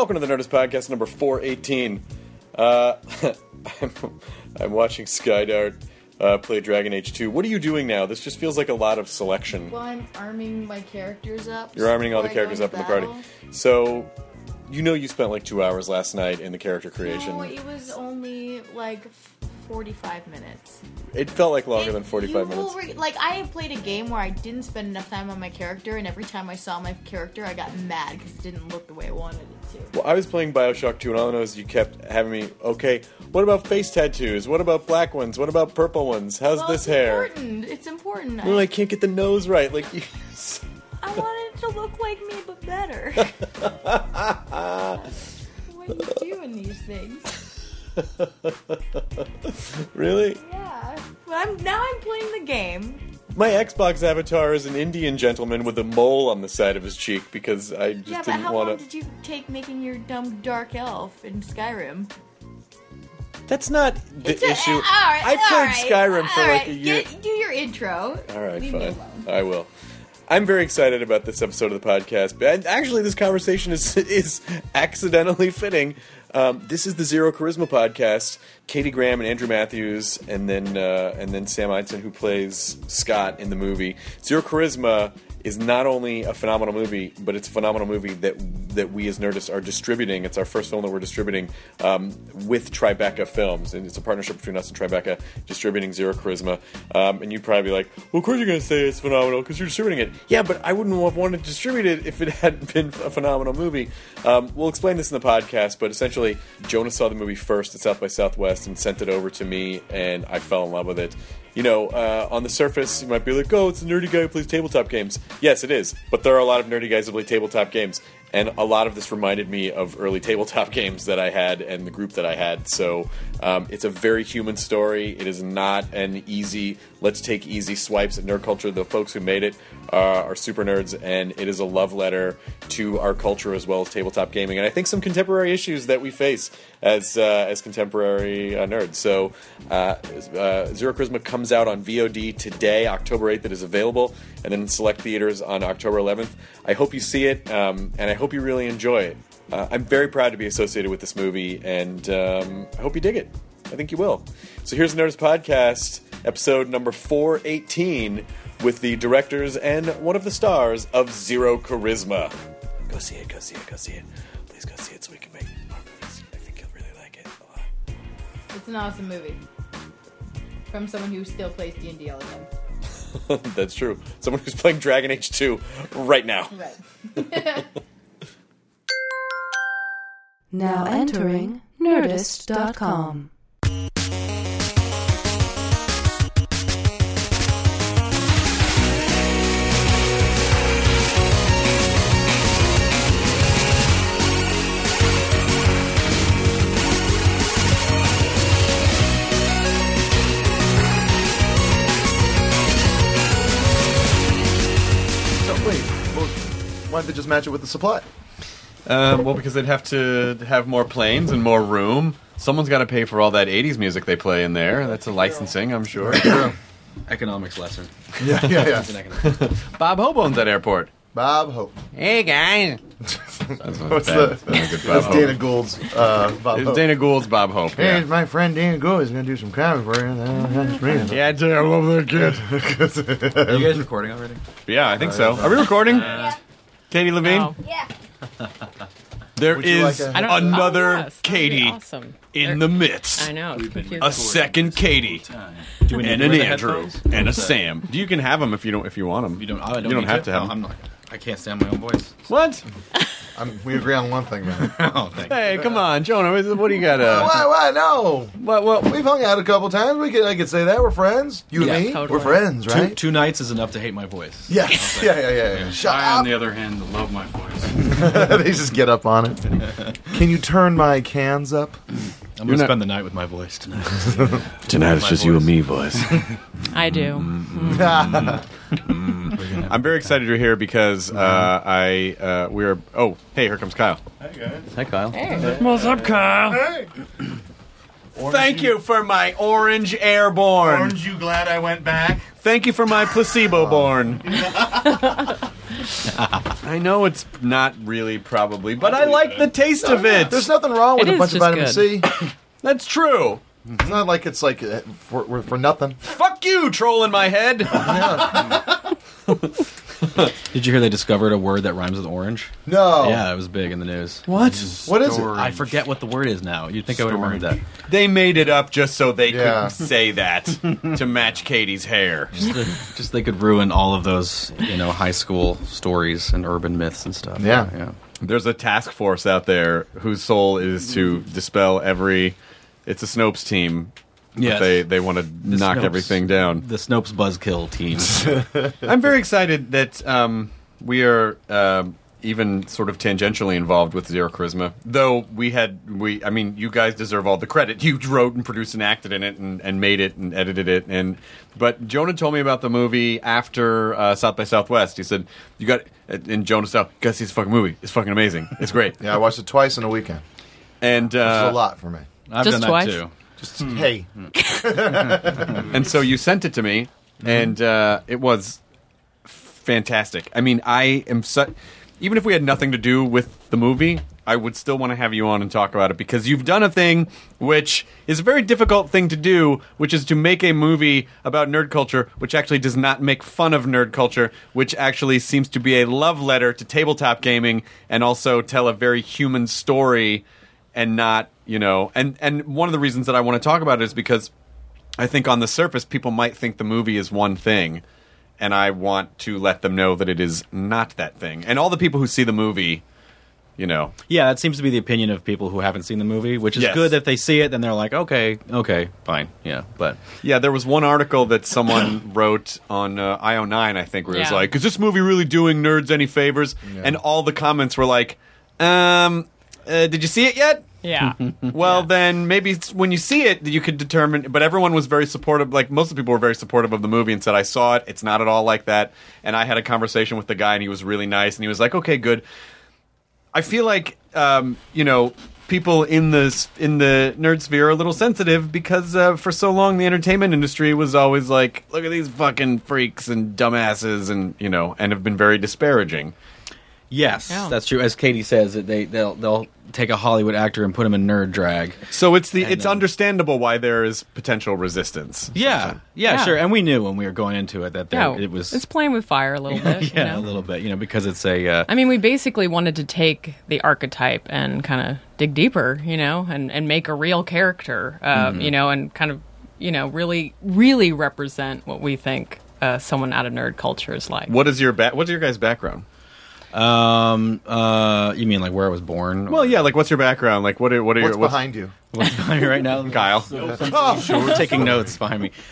Welcome to the Nerdist Podcast number 418. I'm watching Skydart play Dragon Age 2. What are you doing now? This just feels like a lot of selection. Well, I'm arming my characters up. You're arming all the characters up in the party. So, you know you spent like 2 hours last night in the character creation. No, it was only like 45 minutes. It felt like longer than 45 minutes. I have played a game where I didn't spend enough time on my character, and every time I saw my character, I got mad because it didn't look the way I wanted it to. Well, I was playing Bioshock 2, and all I know is you kept having me, okay, what about face tattoos? What about black ones? What about purple ones? How's this hair? It's important. Well, I can't get the nose right. Like, I wanted it to look like me, but better. Why are you doing these things? Really? Yeah. But now I'm playing the game. My Xbox avatar is an Indian gentleman with a mole on the side of his cheek because I just didn't want to... Yeah, but how long did you take making your dumb dark elf in Skyrim? That's not the issue. Right, I played Skyrim for like a year. Do your intro. All right, Leave me fine. alone. I will. I'm very excited about this episode of the podcast. And actually, this conversation is accidentally fitting. This is the Zero Charisma podcast. Katie Graham and Andrew Matthews, and then Sam Eidson, who plays Scott in the movie. Zero Charisma is not only a phenomenal movie, but it's a phenomenal movie that we as Nerdists are distributing. It's our first film that we're distributing with Tribeca Films, and it's a partnership between us and Tribeca distributing Zero Charisma. And you'd probably be like, well, of course you're going to say it's phenomenal because you're distributing it. Yeah, but I wouldn't have wanted to distribute it if it hadn't been a phenomenal movie. We'll explain this in the podcast, but essentially, Jonah saw the movie first at South by Southwest and sent it over to me, and I fell in love with it. You know, on the surface, you might be like, oh, it's a nerdy guy who plays tabletop games. Yes, it is. But there are a lot of nerdy guys who play tabletop games. And a lot of this reminded me of early tabletop games that I had and the group that I had. So it's a very human story. It is not an easy, let's take easy swipes at nerd culture. The folks who made it are super nerds, and it is a love letter to our culture as well as tabletop gaming. And I think some contemporary issues that we face as contemporary nerds. So Zero Charisma comes out on VOD today, October 8th. It is available, and then in select theaters on October 11th. I hope you see it, and I hope you really enjoy it. I'm very proud to be associated with this movie, and I hope you dig it. I think you will. So here's the Nerdist Podcast, episode number 418, with the directors and one of the stars of Zero Charisma. Go see it, go see it, go see it. Please go see it so we can make more movies. I think you'll really like it a lot. It's an awesome movie. From someone who still plays D&D all the time. That's true. Someone who's playing Dragon Age 2 right now. Right. Now entering Nerdist.com. Why don't they just match it with the supply? Well, because they'd have to have more planes and more room. Someone's got to pay for all that 80s music they play in there. That's a licensing, I'm sure. Economics lesson. Yeah. It's an economics. Bob Hope owns that airport. Bob Hope. Hey, guys. What's that's Dana Gould's Bob It's Hope. Dana Gould's Bob Hope. Hey, it's my friend Dana Gould. He's going to do some comedy for you. Yeah, I tell you, I love that kid. Are you guys recording already? Yeah, I think so. Are we recording? Katie Levine? No. Yeah. There Would you is like a- I don't- another oh, yes, that'd be Katie awesome. in the midst. I know. It's confusing. A second Katie. Do we need And to an wear the Andrew. headphones? And a What's that? Sam. You can have them if you want them. You don't. You don't have to have No, them. I'm not. I can't stand my own voice. What? We agree on one thing, man. Oh, thank you. Hey, come on, Jonah. What do you got? Why? No. What? We've hung out a couple times. I could say that. We're friends. You Yeah, and me? totally. We're friends, right? Two nights is enough to hate my voice. Yes. Yeah. Shut I, on up. the other hand, love my voice. They just get up on it. Can you turn my cans up? I'm going to spend the night with my voice tonight. Tonight it's My just you and voice. me, boys. I do. I'm very excited you're here because we're. Oh, hey, here comes Kyle. Hi, Kyle. What's up, Kyle? Thank you for my orange airborne. Aren't you glad I went back? Thank you for my placebo born. I know it's not really probably, but I like the taste of it. There's nothing wrong with It a is bunch of just vitamin good. C. That's true. It's not like it's like for nothing. Fuck you, troll in my head. Did you hear they discovered a word that rhymes with orange? No. Yeah, it was big in the news. What? What is it? I forget what the word is now. You'd think I would have remembered that. They made it up just so they Yeah. could say that to match Katie's hair. Just they could ruin all of those, high school stories and urban myths and stuff. Yeah. There's a task force out there whose soul is to dispel every. It's a Snopes team. Yes. They want to knock Snopes. everything down. The Snopes Buzzkill team. I'm very excited that we are even sort of tangentially involved with Zero Charisma. Though I mean, you guys deserve all the credit. You wrote and produced and acted in it and made it and edited it. But Jonah told me about the movie after South by Southwest. He said, and Jonah said, you gotta see this fucking movie. It's fucking amazing. It's great. Yeah, I watched it twice in a weekend. And Which is a lot for me. I've Just done twice? that too. Just hey. And so you sent it to me, and it was fantastic. I mean, even if we had nothing to do with the movie, I would still want to have you on and talk about it, because you've done a thing which is a very difficult thing to do, which is to make a movie about nerd culture, which actually does not make fun of nerd culture, which actually seems to be a love letter to tabletop gaming, and also tell a very human story, and not, and one of the reasons that I want to talk about it is because I think on the surface people might think the movie is one thing, and I want to let them know that it is not that thing. And all the people who see the movie, Yeah, that seems to be the opinion of people who haven't seen the movie, which is Yes. good. If they see it, then they're like, okay, fine. Yeah, but yeah, there was one article that someone wrote on IO9, I think, where it was Yeah. like, is this movie really doing nerds any favors? Yeah. And all the comments were like, did you see it yet? Yeah. Well, then maybe when you see it, you could determine. But everyone was very supportive. Like, most of the people were very supportive of the movie and said, I saw it. It's not at all like that. And I had a conversation with the guy, and he was really nice. And he was like, okay, good. I feel like, people in the nerd sphere are a little sensitive because for so long the entertainment industry was always like, look at these fucking freaks and dumbasses and, and have been very disparaging. yes, Yeah. that's true. As Katie says, that they'll take a Hollywood actor and put him in nerd drag. So it's then- understandable why there is potential resistance. Yeah, Yeah. sure. And we knew when we were going into it that it was It's playing with fire a little bit. a little bit, because it's a I mean, we basically wanted to take the archetype and kind of dig deeper, and make a real character, and kind of, really, really represent what we think someone out of nerd culture is like. What's your guys' background? you mean like where I was born? Well, yeah, like what's your background? Like what are What's your behind you? What's behind me right now? Kyle? Sure, we're taking notes behind me.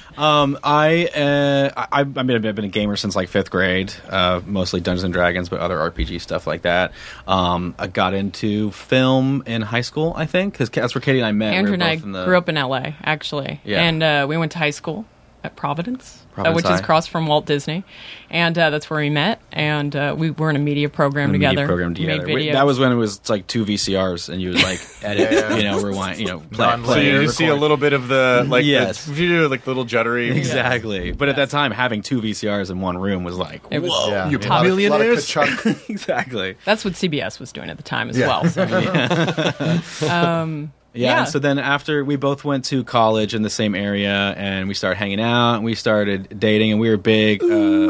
I've been a gamer since like 5th grade, mostly Dungeons and Dragons, but other RPG stuff like that. I got into film in high school, I think, because that's where Katie and I met. Andrew We and were I both in the- grew up in LA, actually. Yeah. And we went to high school at Providence which is High. across from Walt Disney. And that's where we met. And we were in a media program a together. media program We made together. videos. That was when it was like 2 VCRs, and you would like edit, rewind, play. Non-linear. So you Record. see a little bit of the like Yes. the, you do like little juddery. Exactly. But at that time, having 2 VCRs in one room was like, It was- whoa. Yeah. You're A lot of millionaires? ka-chunk. Exactly. That's what CBS was doing at the time as Yeah. well. So. Yeah, and so then after we both went to college in the same area, and we started hanging out, and we started dating, and we were big.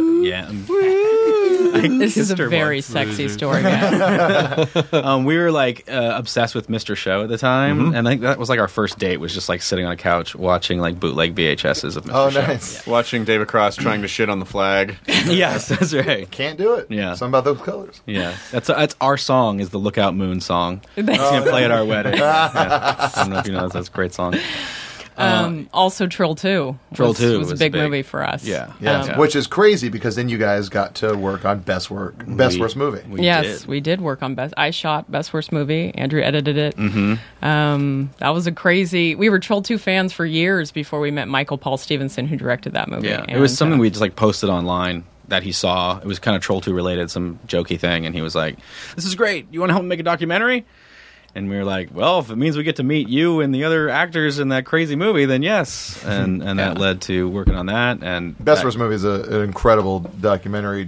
This is a Kissed her very once. sexy story, guys. We were like obsessed with Mr. Show at the time, and I think that was like our first date. Was just like sitting on a couch watching like bootleg VHSs of Mr. Oh, Show. nice. Watching David Cross trying to shit on the flag. Yes, that's right. Can't do it. Yeah. Something about those colors. Yeah, that's our song. Is the Lookout Moon song? It's gonna play at our wedding. Yeah. I don't know if you know that's a great song. Also, Trill 2. Trill 2 was a was big big. movie for us. Yeah. Yes, which is crazy because then you guys got to work on best worst movie. We did work on Best. I shot Best Worst Movie. Andrew edited it. Mm-hmm. That was a crazy. We were Troll 2 fans for years before we met Michael Paul Stevenson, who directed that movie. Yeah, it And, was something we just like posted online that he saw. It was kind of Troll 2 related, some jokey thing, and he was like, "This is great. You want to help me make a documentary?" And we were like, "Well, if it means we get to meet you and the other actors in that crazy movie, then yes." And that led to working on that. And Best that- Worst Movie is an incredible documentary. Just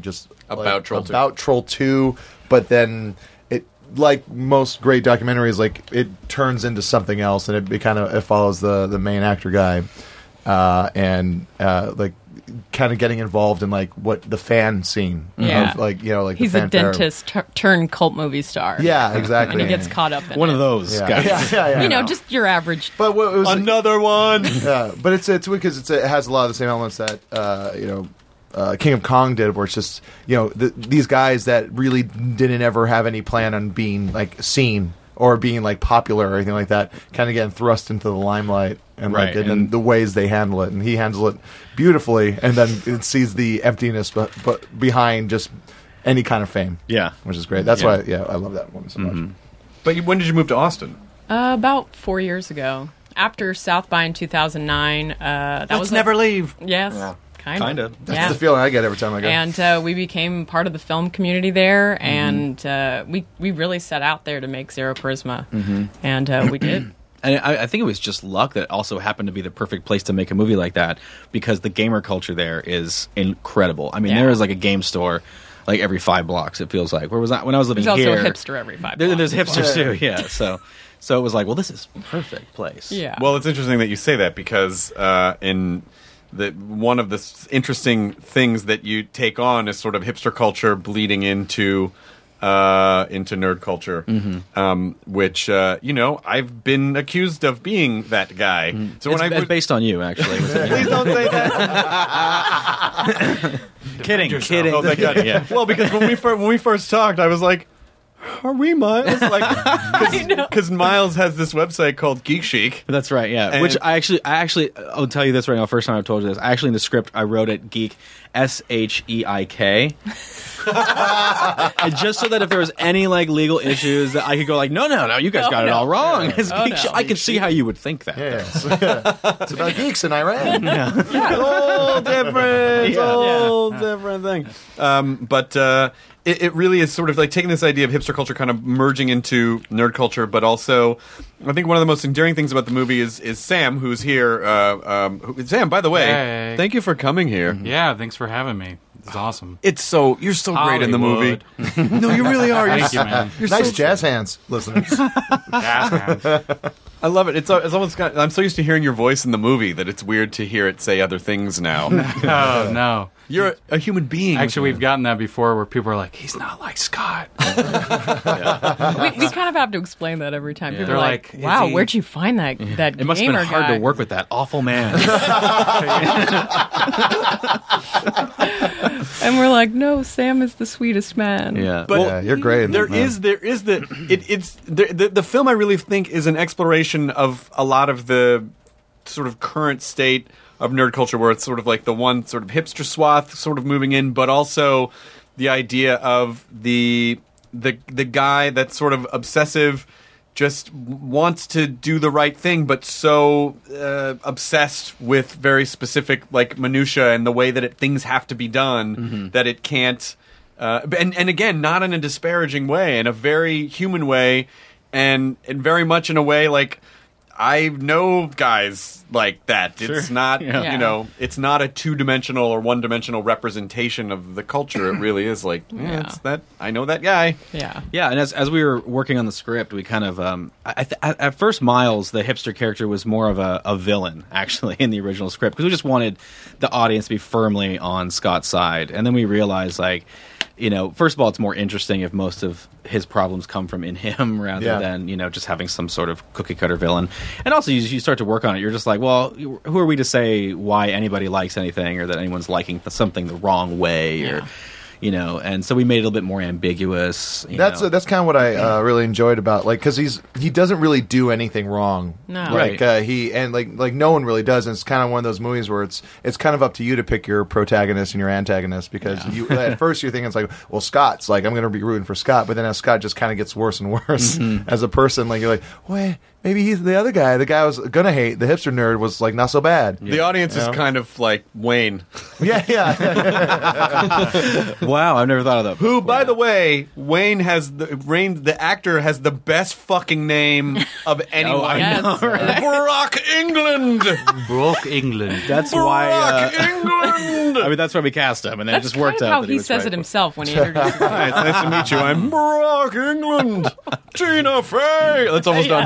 About Troll 2. About Troll 2, but then it, like most great documentaries, like it turns into something else, and it follows the main actor guy, and like kind of getting involved in like what the fan scene Yeah. of like like He's the a fanfare. dentist turned cult movie star. Yeah, exactly. And he gets caught up in One it. of those guys. Yeah. You know, just your average. But what it was Another one. yeah, but it's because it has a lot of the same elements that King of Kong did, where it's just these guys that really didn't ever have any plan on being like seen or being like popular or anything like that, kind of getting thrust into the limelight and Right, and then and- the ways they handle it, and he handles it beautifully, and then it sees the emptiness but behind just any kind of fame. Yeah. Which is great. That's Yeah. why I love that one so much. But when did you move to Austin? About 4 years ago. After South by in 2009. That was leave. Yes. Yeah. Kind of. That's Yeah. the feeling I get every time I go. And we became part of the film community there, and we really set out there to make Zero Charisma, and we did. And I think it was just luck that it also happened to be the perfect place to make a movie like that, because the gamer culture there is incredible. I mean, Yeah. there is like a game store like every 5 blocks, it feels like. Where was I when I was living There's here? also a hipster every 5 There's blocks. hipsters too, yeah. So it was like, well, this is perfect place. Yeah. Well, it's interesting that you say that because in one of the interesting things that you take on is sort of hipster culture bleeding into nerd culture, which I've been accused of being that guy. So It's based on you, actually. please don't say that. kidding. Oh, thank God. Yeah. Well, because when we first talked, I was like, "Are we Miles?" Because Miles has this website called Geek Chic. That's right, yeah. And- Which I actually, I'll tell you this right now. First time I've told you this. Actually, in the script, I wrote it Geek, SHEIK, and just so that if there was any like legal issues, that I could go like, no, you guys got it all wrong. It's Oh, Geek no. Chic. I can see how you would think that. Yes. It's about geeks in Iran. Whole different, whole different thing. But it really is sort of like taking this idea of hipster culture, kind of merging into nerd culture. But also, I think one of the most endearing things about the movie is Sam, who's here. Sam, by the way, Hey. thank you for coming here. Yeah, thanks for having me. It's awesome. You're so great in the movie. Hollywood. No, you really are. Thank you, man. Nice jazz hands, listeners. Jazz hands. I love it. It's almost got. I'm so used to hearing your voice in the movie that it's weird to hear it say other things now. Oh, no. You're a human being. Actually, we've gotten that before where people are like, he's not like Scott. We kind of have to explain that every time. People They're are like, like, is "Wow, he- where'd you find that It must have gamer been hard guy?" to work with that awful man. And we're like, "No, Sam is the sweetest man." yeah. But Yeah, you're great. There is the film. I really think is an exploration of a lot of the sort of current state of nerd culture, where it's sort of like the one sort of hipster swath sort of moving in, but also the idea of the guy that's sort of obsessive, just wants to do the right thing, but so obsessed with very specific like minutia and the way that things have to be done that it can't. And again, not in a disparaging way, in a very human way, and very much in a way like I know guys like that. It's not, Yeah. it's not a 2-dimensional or 1-dimensional representation of the culture. It really is like, it's that. I know that guy. Yeah. Yeah, and as we were working on the script, we kind of at first Miles, the hipster character, was more of a villain actually in the original script, because we just wanted the audience to be firmly on Scott's side, and then we realized like, first of all, it's more interesting if most of his problems come from in him rather than just having some sort of cookie cutter villain. And also, you start to work on it. You're just like, well, who are we to say why anybody likes anything, or that anyone's liking something the wrong way, or and so we made it a little bit more ambiguous. That's kind of what I really enjoyed about, like, because he doesn't really do anything wrong. No. Like Right. he and like no one really does. And it's kind of one of those movies where it's kind of up to you to pick your protagonist and your antagonist, because you at first you're thinking it's like, well, Scott's like, I'm going to be rooting for Scott, but then as Scott just kind of gets worse and worse as a person, like you're like, wait, maybe he's the other guy. The guy I was gonna hate, the hipster nerd, was like not so bad. The audience is kind of like Wayne. Yeah. Wow, I've never thought of that. Who, by the way, the actor has the best fucking name of anyone. I Yes. know, right? Brock England. Broke England. That's Brock why. England. I mean, that's why we cast him, and then That's it just worked kind of out. how that he was says right. it himself when he introduces. Hi, it's nice to meet you. I'm Brock England. Tina Fey. That's almost done.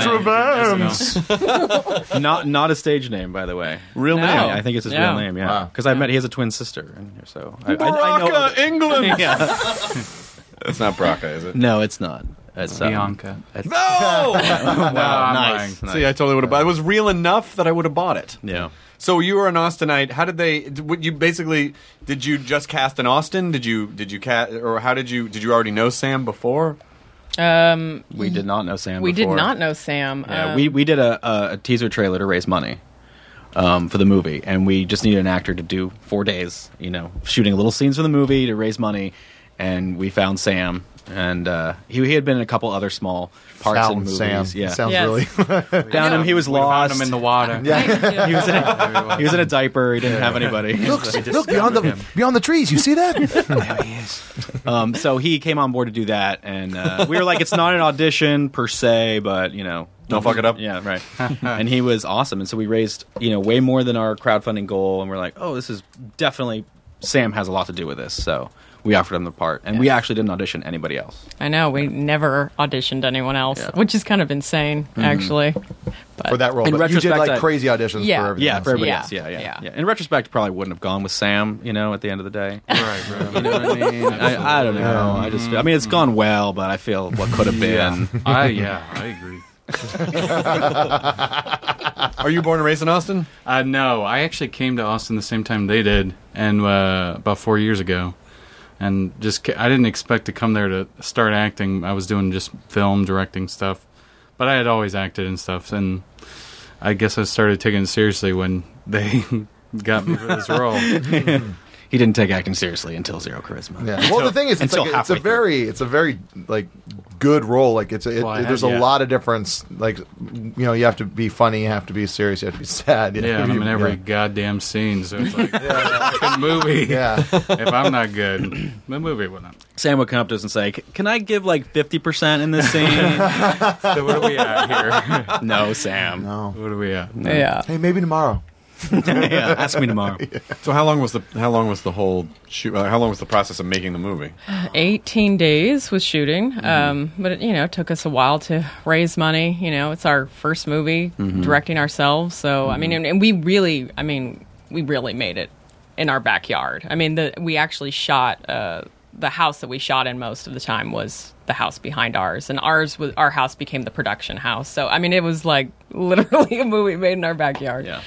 Not a stage name, by the way. Real No. name. I think it's his No. real name. Yeah, Wow. because he has a twin sister in here, so I know. Brocka England. Yeah. That's not Brocka, is it? No, it's not. It's Bianca. It's, No. No, I'm nice. lying. See, I totally would have bought it. It was real enough that I would have bought it. Yeah. So you were an Austinite. How did they? Did you just cast in Austin? Did you cast, or how did you already know Sam before? We did not know Sam. We before. did not know Sam. Yeah, we did a teaser trailer to raise money for the movie, and we just needed an actor to do 4 days, shooting little scenes for the movie to raise money, and we found Sam, and he had been in a couple other small parts in Found movies. Sam. Yeah, Sounds Yes. really. found him. He was We lost. found him in the water. Yeah. he was in a diaper. He didn't have anybody. Look beyond the trees. You see that? So he came on board to do that, and we were like, it's not an audition per se, but Don't fuck it up. Yeah, right. And he was awesome, and so we raised way more than our crowdfunding goal, and we're like, oh, this is definitely Sam has a lot to do with this, so we offered him the part, and we actually didn't audition anybody else. I know we never auditioned anyone else, Yeah. which is kind of insane, actually. But For that role. In But you did retrospect, like crazy auditions Yeah. for everything. Yeah, else. for everybody Yeah. else. Yeah. Yeah. In retrospect, probably wouldn't have gone with Sam, at the end of the day. Right. You know what I mean? I don't know. It's gone well, but I feel what could have been. I agree. Are you born and raised in Austin? No, I actually came to Austin the same time they did, and about 4 years ago. And I didn't expect to come there to start acting. I was doing just film, directing stuff. But I had always acted and stuff, and I guess I started taking it seriously when they got me for this role. He didn't take acting seriously until Zero Charisma. Yeah. Well, the thing is, it's until a halfway very like good role. Like there's a yeah. lot of difference. Like you have to be funny, you have to be serious, you have to be sad. Yeah, and I'm in every goddamn scene, so it's like a fucking movie. Yeah. If I'm not good, the movie will not. Sam would come up to us and say, "Can I give like 50% in this scene?" So what are we at here? No, Sam. No. What are we at? yeah, Hey, maybe tomorrow. Yeah, ask me tomorrow. So how long was the whole shoot? How long was the process of making the movie? 18 days was shooting, but it took us a while to raise money. It's our first movie, directing ourselves. So I mean, and we really made it in our backyard. I mean, we actually shot the house that we shot in most of the time was the house behind ours, and our house became the production house. So I mean, it was like literally a movie made in our backyard. Yeah.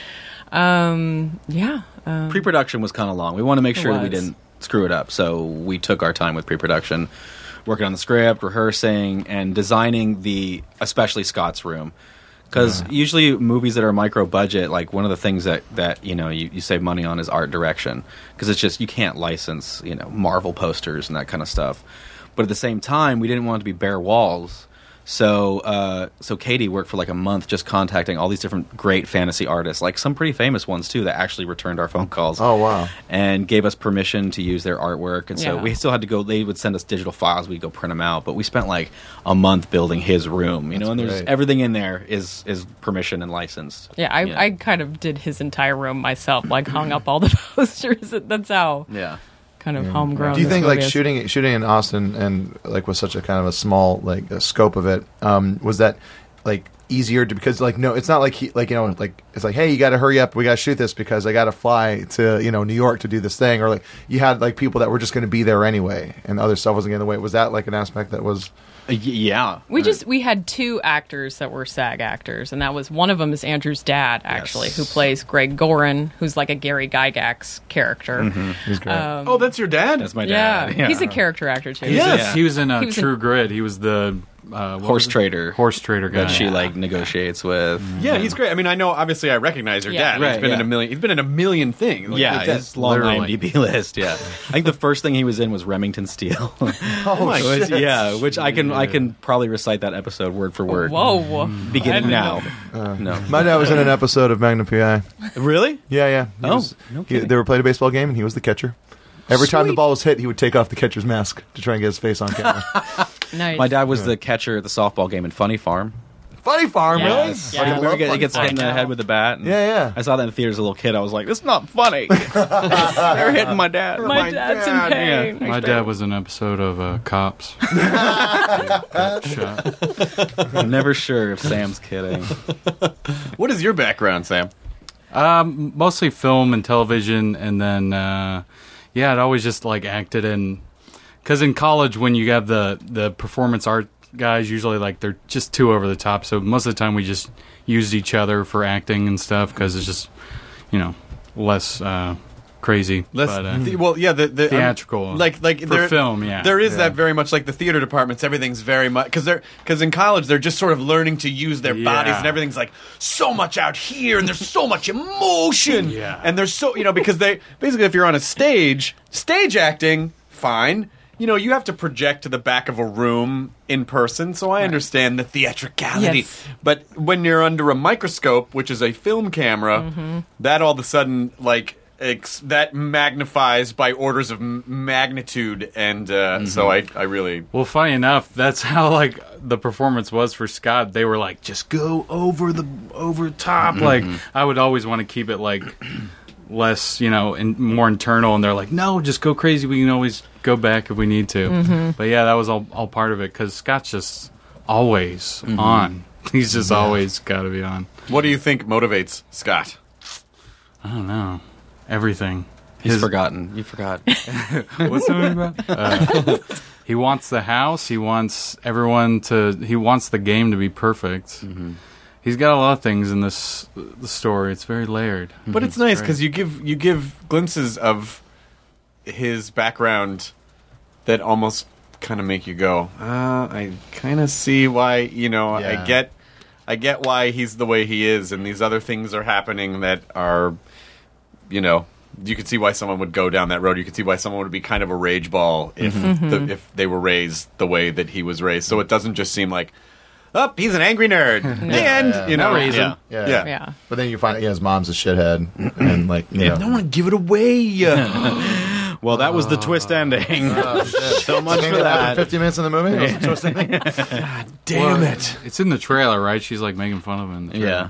Pre-production was kind of long. We wanted to make sure that we was. didn't screw it up, so we took our time with pre-production, working on the script, rehearsing, and designing especially Scott's room. Because usually movies that are micro budget, like one of the things that you save money on is art direction, because it's just you can't license Marvel posters and that kind of stuff. But at the same time, we didn't want it to be bare walls. So Katie worked for like a month just contacting all these different great fantasy artists, like some pretty famous ones too, that actually returned our phone calls. Oh, wow. And gave us permission to use their artwork. And so Yeah. we still had to go, they would send us digital files, we'd go print them out. But we spent like a month building his room, and there's great. everything in there is permission and licensed. Yeah, I kind of did his entire room myself, like hung up all the posters. That's how Yeah. kind of homegrown. Do you this think like movie is. shooting in Austin and like with such a kind of a small scope of it, was that like easier to, because like no, it's not like it's like, hey, you got to hurry up, we got to shoot this because I got to fly to New York to do this thing, or like you had like people that were just going to be there anyway and other stuff wasn't getting in the way. Was that like an aspect that was? Yeah. We had two actors that were SAG actors, and that was one of them is Andrew's dad, actually, Yes. who plays Greg Gorin, who's like a Gary Gygax character. He's great. Oh, that's your dad? That's my Yeah, dad. he's a character actor too. Yes. He was in He was in- True Grit. He was the Horse trader. Horse trader guy. That she like negotiates with. Yeah, he's great. I mean, I know, obviously, I recognize your Yeah. dad. Right, He's been yeah. in a million. He's been in a million things. Like, Yeah, it's- his long literally. IMDb list. Yeah, I think the first thing he was in was Remington Steele. Oh, shit. Yeah, which I can probably recite that episode word for word. Whoa. Beginning now. No, My dad was in an episode of Magnum PI. really? Yeah. He Oh, was- no kidding. they were playing a baseball game and he was the catcher. Every time the ball was hit, he would take off the catcher's mask to try and get his face on camera. Nice. My dad was the catcher at the softball game in Funny Farm. Funny Farm, Yes. really? Yeah. Remember he gets hit in the head with the bat? And Yeah. I saw that in the theater as a little kid. I was like, this is not funny. They're hitting my dad. My dad's in pain. Yeah. My dad was an episode of Cops. Got shot. I'm never sure if Sam's kidding. What is your background, Sam? Mostly film and television, and then I'd always just like acted in. Because in college, when you have the performance art guys, usually like they're just too over the top. So most of the time, we just used each other for acting and stuff because it's just less crazy. Less, But, the theatrical, like for there, film. Yeah, there is that very much like the theater departments. Everything's very much because in college they're just sort of learning to use their bodies, and everything's like so much out here, and there's so much emotion, and there's so because they basically if you're on a stage acting, fine. You have to project to the back of a room in person, so I understand the theatricality. Yes. But when you're under a microscope, which is a film camera, that all of a sudden, that magnifies by orders of magnitude, and so I really... Well, funny enough, that's how the performance was for Scott. They were like, just go over top. Like, I would always want to keep it less, more internal, and they're like, no, just go crazy. We can always go back if we need to. But yeah, that was all part of it because Scott's just always on. He's just always got to be on. What do you think motivates Scott? I don't know. Everything. He's forgotten. You forgot. What's the movie about? He wants the house. He wants he wants the game to be perfect. He's got a lot of things in the story. It's very layered. But it's nice because you give glimpses of his background that almost kind of make you go, I kind of see why, I get why he's the way he is, and these other things are happening that are, you could see why someone would go down that road. You could see why someone would be kind of a rage ball if they were raised the way that he was raised. So it doesn't just seem like, oh, he's an angry nerd. No reason. Yeah. But then you find out his mom's a shithead, and I don't want to give it away. Well, that was the twist ending. So much for that. 50 minutes in the movie? That was the twist ending? Damn it. It's in the trailer, right? She's making fun of him in the trailer.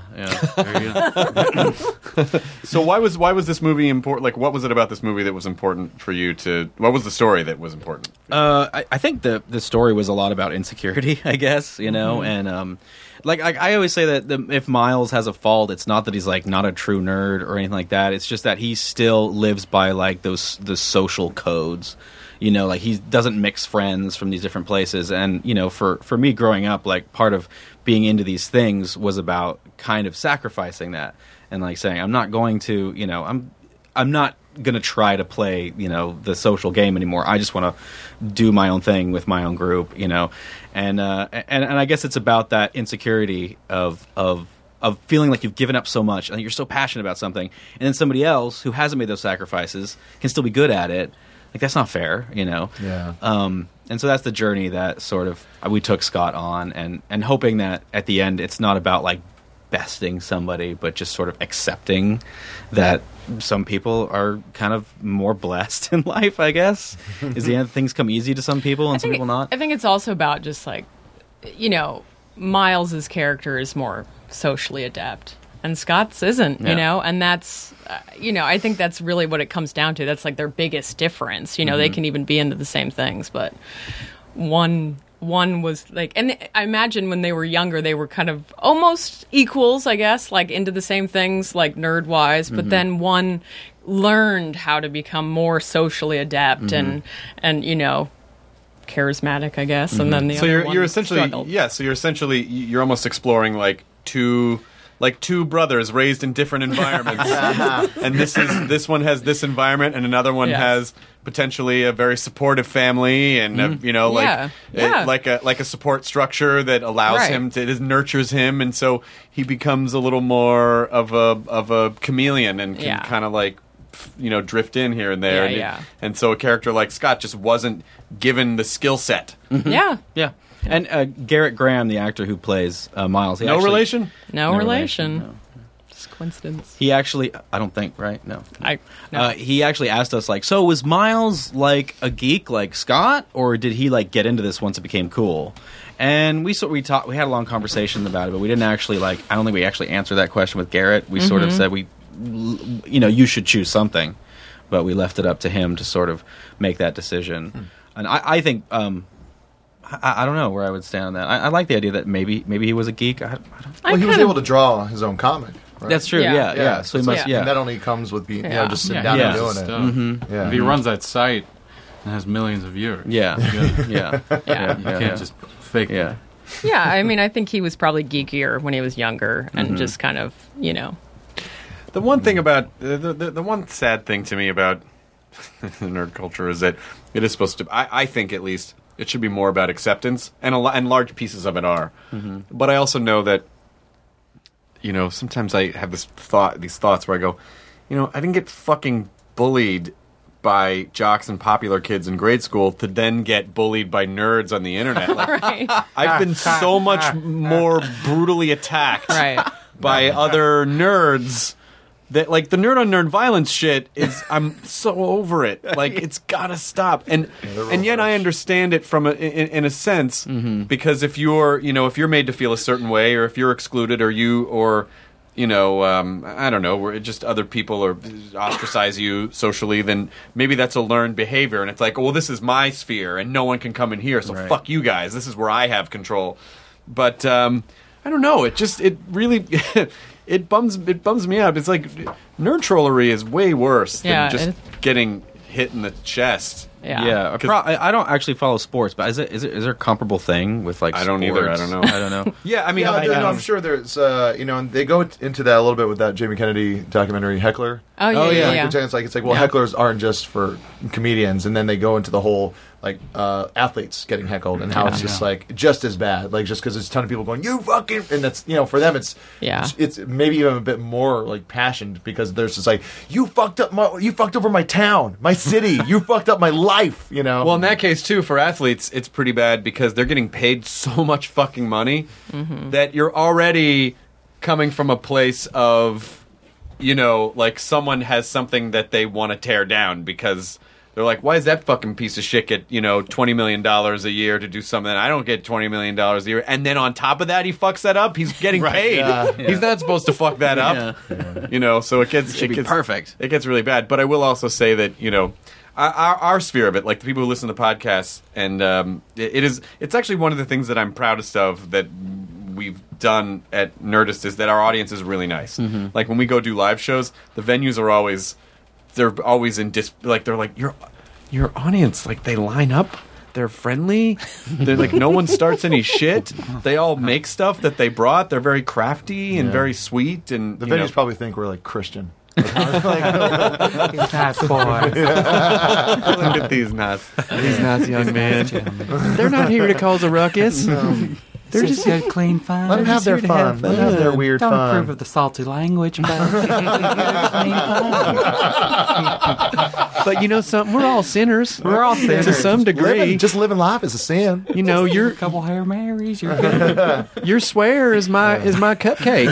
Yeah. There you go. So why was this movie important? What was it about this movie that was important for you what was the story that was important? I think the story was a lot about insecurity, I guess, and I always say that if Miles has a fault, it's not that he's not a true nerd or anything like that. It's just that he still lives by the social codes. He doesn't mix friends from these different places. And, for me growing up, part of being into these things was about kind of sacrificing that and saying, I'm not going to, I'm not going to try to play, the social game anymore. I just want to do my own thing with my own group, and I guess it's about that insecurity of feeling like you've given up so much and you're so passionate about something, and then somebody else who hasn't made those sacrifices can still be good at it. That's not fair, Yeah. And so that's the journey that sort of we took Scott on, and hoping that at the end it's not about besting somebody, but just sort of accepting that some people are kind of more blessed in life, I guess. Is the end things come easy to some people and some people not? I think it's also about just Miles's character is more socially adept and Scott's isn't, and that's, I think that's really what it comes down to. That's their biggest difference. They can even be into the same things, but one was and I imagine when they were younger, they were kind of almost equals, I guess, into the same things, nerd wise, but then one learned how to become more socially adept and charismatic, I guess, and then the other one you're essentially struggled. So you're essentially you're almost exploring two brothers raised in different environments, and this one has this environment, and another one has potentially a very supportive family, and like a support structure that allows him to it nurtures him, and so he becomes a little more of a chameleon and can kind of drift in here and there, and so a character like Scott just wasn't given the skill set. Yeah. And Garrett Graham, the actor who plays Miles, No relation. No relation. Just coincidence. He actually, I don't think, right? No. No. He actually asked us, like, so was Miles like a geek like Scott, or did he like get into this once it became cool? And we had a long conversation about it, but we didn't actually I don't think we actually answered that question with Garrett. We sort of said you should choose something, but we left it up to him to sort of make that decision. And I think I don't know where I would stand on that. I like the idea that maybe he was a geek. I don't. Well, he was able to draw his own comic. Right? That's true. Yeah. So he must. And that only comes with being just sitting Yeah, down he and does doing his it. stuff. Mm-hmm. Yeah. If he runs that site and has millions of viewers, Yeah. you can't just fake it. Yeah. Yeah, I mean, I think he was probably geekier when he was younger and just kind of, The one thing about the one sad thing to me about nerd culture is that it is supposed to. I think at least it should be more about acceptance, and large pieces of it are. But I also know that sometimes I have these thoughts where I go, I didn't get fucking bullied by jocks and popular kids in grade school to then get bullied by nerds on the internet. Like, right. I've been so much more brutally attacked Right. by other nerds that, like, the nerd on nerd violence shit is, I'm so over it. Like, it's gotta stop. And yet I understand it from in a sense, because if you're made to feel a certain way, or if you're excluded, or I don't know, where just other people ostracize you socially, then maybe that's a learned behavior. And it's like, well, this is my sphere, and no one can come in here, so fuck you guys. This is where I have control. But I don't know. It really it bums me out. It's like nerd trollery is way worse than just getting hit in the chest. Yeah. I don't actually follow sports, but is there a comparable thing with like? I don't either. I don't know. I don't know. Yeah, I mean, I'm sure there's, and they go into that a little bit with that Jamie Kennedy documentary, Heckler. Oh, yeah. It's like, hecklers aren't just for comedians, and then they go into the whole, athletes getting heckled, and how it's just, just as bad, just because there's a ton of people going, you fucking, and that's, for them, it's maybe even a bit more, passionate, because there's just, you fucked over my town, my city, you fucked up my life, Well, in that case, too, for athletes, it's pretty bad, because they're getting paid so much fucking money that you're already coming from a place of, someone has something that they want to tear down, because they're like, why is that fucking piece of shit get, $20 million a year to do something? I don't get $20 million a year. And then on top of that, he fucks that up. He's getting paid. Yeah. He's not supposed to fuck that up. So it gets perfect. It gets really bad. But I will also say that, our sphere of it, like the people who listen to podcasts, and it's actually one of the things that I'm proudest of that we've done at Nerdist, is that our audience is really nice. Like when we go do live shows, the venues are always in they're like, your audience, they line up, they're friendly, they're like, no one starts any shit, they all make stuff that they brought, they're very crafty and very sweet, and the venues probably think we're Christian. These nice boys. Look at these nice young men. They're not here to cause a ruckus. They're just good, clean fun. Let them have their fun. Let them have their weird Don't fun. approve of the salty language, but But you know something? We're all sinners. We're all sinners. To some degree. Just living life is a sin. You're a couple Hail Marys. You're good. your swear is my cupcake.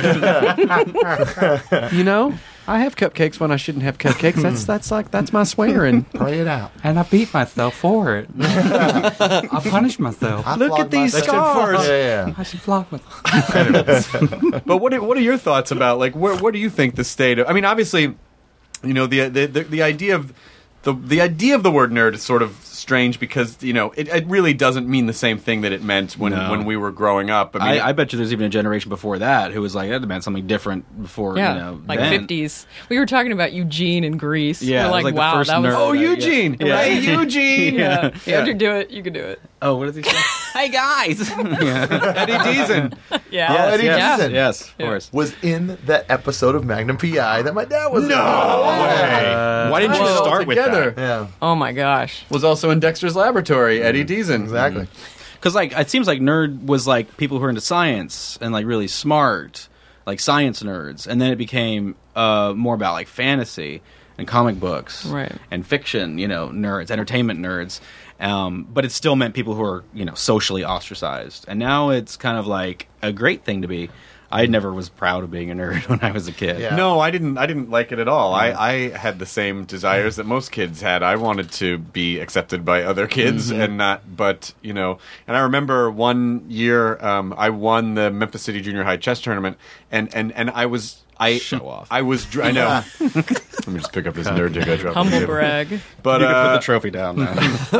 I have cupcakes when I shouldn't have cupcakes. That's my swearing. Pray it out. And I beat myself for it. I punished myself. Look at these scars. Yeah. I should flog myself. But what are your thoughts about what do you think the state of? I mean, obviously, the idea of the idea of the word nerd is sort of strange, because it really doesn't mean the same thing that it meant when we were growing up. I mean, I bet you there's even a generation before that who was like, that meant something different before. like then. 50s. We were talking about Eugene in Greece. Yeah, we're it was like, the wow, first that was. nerd. oh, Eugene, Yeah. hey, Eugene, Yeah, you do it. You can do it. Oh, what does he say? Hey guys. Eddie Deason. Yeah. Oh, Eddie Deason. Yes, of course. Was in that episode of Magnum P.I. that my dad was in. Why didn't you start with that? Yeah, Oh my gosh. Was also in Dexter's Laboratory. Eddie Deason. exactly. Because it seems like nerd was people who are into science and really smart, science nerds, and then it became more about fantasy and comic books, Right. and fiction. Nerds, entertainment nerds, but it still meant people who are socially ostracized. And now it's kind of a great thing to be I never was proud of being a nerd when I was a kid. Yeah. No, I didn't like it at all. I had the same desires that most kids had. I wanted to be accepted by other kids and not, but, you know, and I remember one year I won the Memphis City Junior High chess tournament and Show off. I know. Let me just pick up this nerd dick I dropped. Humble brag. But You can put the trophy down now.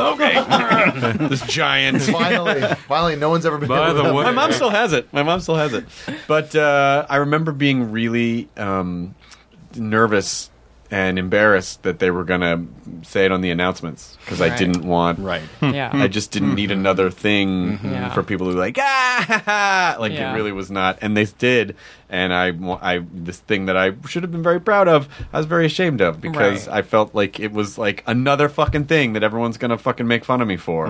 okay. This giant. Finally, no one's ever been. By able the to- way- My mom still has it. But I remember being really nervous and embarrassed that they were going to say it on the announcements because I Right. didn't want. Right. Yeah. I just didn't need another thing Yeah. for people to be like, ah, like Yeah. it really was not. And they did. And this thing that I should have been very proud of, I was very ashamed of because Right. I felt like it was like another fucking thing that everyone's going to fucking make fun of me for.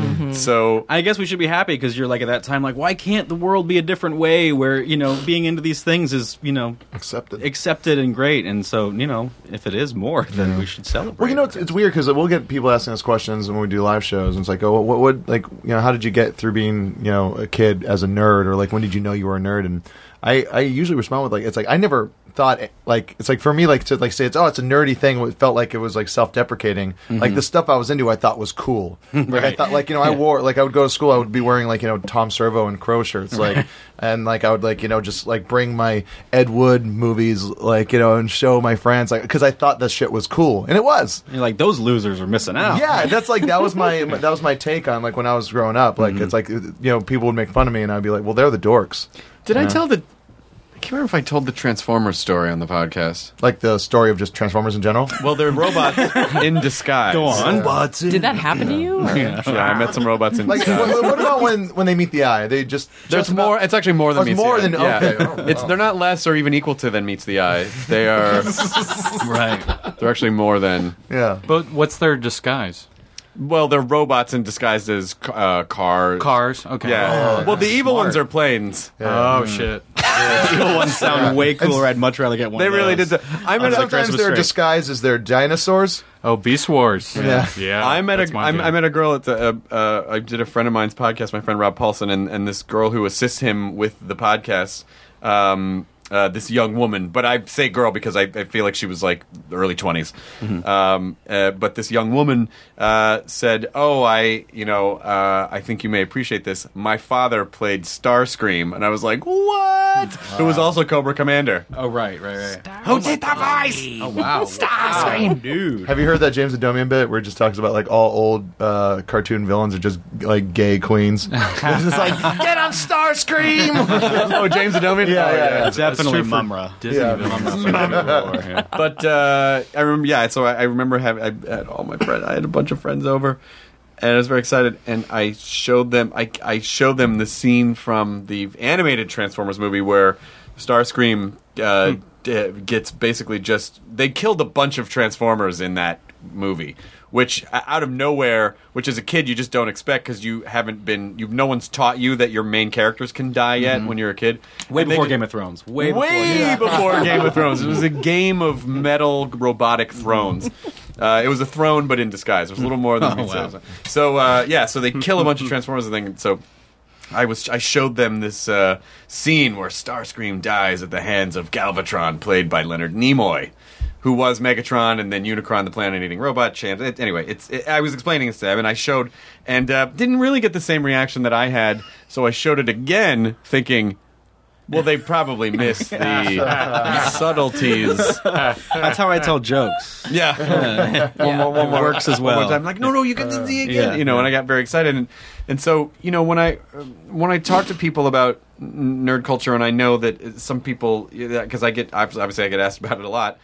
So I guess we should be happy because you're like at that time, like, why can't the world be a different way where, you know, being into these things is, you know, accepted. accepted and great. And so, you know, if it is more, then we should celebrate. Well, you know, it's weird because we'll get people asking us questions when we do live shows, and it's like, oh, what would, like, you know, how did you get through being, you know, a kid as a nerd, or like, when did you know you were a nerd? And I usually respond with like, it's like I never thought, like, it's like for me, like to like say it's it's a nerdy thing. It felt like it was like self-deprecating. Like the stuff I was into, I thought was cool. Like I thought, like, you know, I would go to school, I would be wearing like, you know, Tom Servo and Crow shirts, like, and like I would like, you know, just like bring my Ed Wood movies, like, you know, and show my friends, like, because I thought this shit was cool, and it was. You're like, those losers are missing out. Yeah, that's like that was my take on like when I was growing up. Like it's like, you know, people would make fun of me, and I'd be like, well, they're the dorks. did I tell the? I can't remember if I told the Transformers story on the podcast. Like the story of just Transformers in general. Well, they're robots in disguise. Go on. Did that happen to you? Or? Yeah, I met some robots in Like, disguise. what about when they meet the Eye? They just There's just more. about- It's actually more than Oh, it's meets more the than- eye. okay. Yeah. Oh, wow. They're not less or even equal to than meets the eye. They are. Right. They're actually more than. yeah. But what's their disguise? Well, they're robots in disguised as cars. Cars. Okay. Yeah. well, the evil smart. ones are planes. Oh shit. Evil ones sound way cooler. I'd much rather get one They of really those. did. I met Like Sometimes Christmas they're tree. disguised as they're dinosaurs. Oh, Beast Wars. Yeah. Yeah. I met that's my I jam. met a girl at the. I did a friend of mine's podcast. My friend Rob Paulson and this girl who assists him with the podcast. This young woman, but I say girl because I feel like she was like early 20s. But this young woman said, "Oh, I think you may appreciate this. My father played Starscream," and I was like, "What?" Who was also Cobra Commander. Oh, right. Who did the voice? Oh, wow. Starscream. Dude. Have you heard that James Adomian bit where it just talks about like all old cartoon villains are just like gay queens? It's just like, get on Starscream. Oh, James Adomian. Yeah, Oh, yeah, yeah. Definitely true for Mumra. Disney Yeah. villains. But I remember, yeah. So I remember having I had all my friends. I had a bunch of friends over, and I was very excited. And I showed them. I showed them the scene from the animated Transformers movie where Starscream gets basically just they killed a bunch of Transformers in that movie. Which out of nowhere, which as a kid you just don't expect because you haven't been, no one's taught you that your main characters can die yet when you're a kid. Way And they before ju- Game of Thrones. Way before Game of Thrones. It was a game of metal robotic thrones. It was a throne, but in disguise. It was a little more than wow. So so they kill a bunch of Transformers and things. So I showed them this scene where Starscream dies at the hands of Galvatron, played by Leonard Nimoy, who was Megatron and then Unicron, the planet-eating robot. Anyway, I was explaining this to them, and I showed, and didn't really get the same reaction that I had, so I showed it again, thinking, well, they probably missed the subtleties. That's how I tell jokes. Yeah. One more, It works as one more well. time. I'm like, no, you got to see it again. Yeah. And I got very excited. And so, when I talk to people about nerd culture, and I know that some people, because I get asked about it a lot,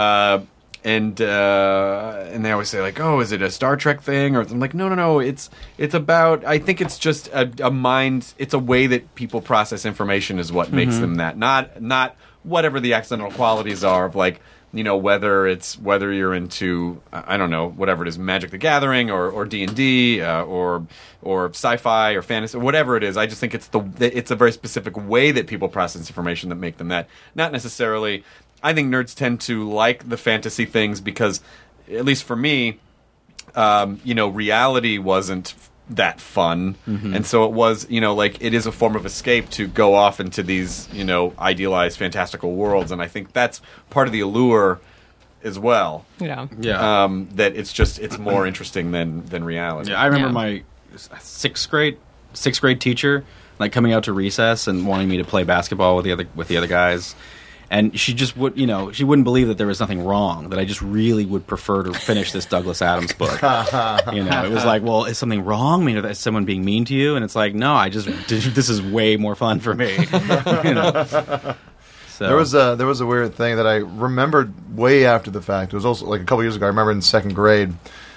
and they always say like, oh, is it a Star Trek thing? Or I'm like, no, it's about, I think it's just a mind, it's a way that people process information is what makes them that, not whatever the accidental qualities are of like, whether you're into, I don't know, whatever it is, Magic the Gathering or D&D or sci-fi or fantasy, whatever it is. I just think it's a very specific way that people process information that make them that. Not necessarily. I think nerds tend to like the fantasy things because, at least for me, reality wasn't that fun. And so it was, like, it is a form of escape to go off into these, idealized fantastical worlds. And I think that's part of the allure as well. Yeah. That it's more interesting than reality. Yeah, I remember my sixth grade teacher like coming out to recess and wanting me to play basketball with the other guys. And she just would, she wouldn't believe that there was nothing wrong, that I just really would prefer to finish this Douglas Adams book. It was like, well, is something wrong? Is someone being mean to you? And it's like, no, this is way more fun for me. So. There was a weird thing that I remembered way after the fact. It was also like a couple years ago. I remember in second grade,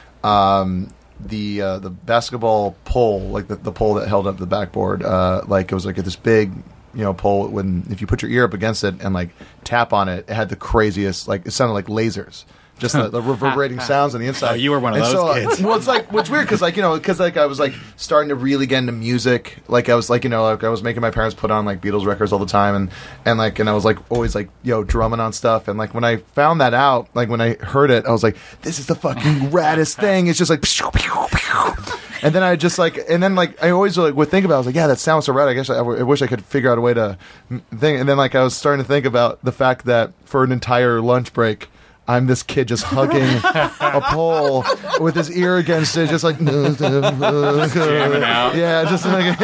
the basketball pole, like the pole that held up the backboard, like it was like this big, pole. When if you put your ear up against it and like tap on it, it had the craziest, like it sounded like lasers. Just the reverberating sounds on the inside. Oh, you were one of those kids. Well, it's like what's weird because I was like starting to really get into music. Like I was like like I was making my parents put on like Beatles records all the time, and I was like always like drumming on stuff. And like when I found that out, like when I heard it, I was like, this is the fucking raddest thing. It's just like. And then I just I always would think about it. I was like, yeah, that sounds so rad. I guess I wish I could figure out a way to think. And then I was starting to think about the fact that for an entire lunch break, I'm this kid just hugging a pole with his ear against it, just like jamming out. Yeah, just like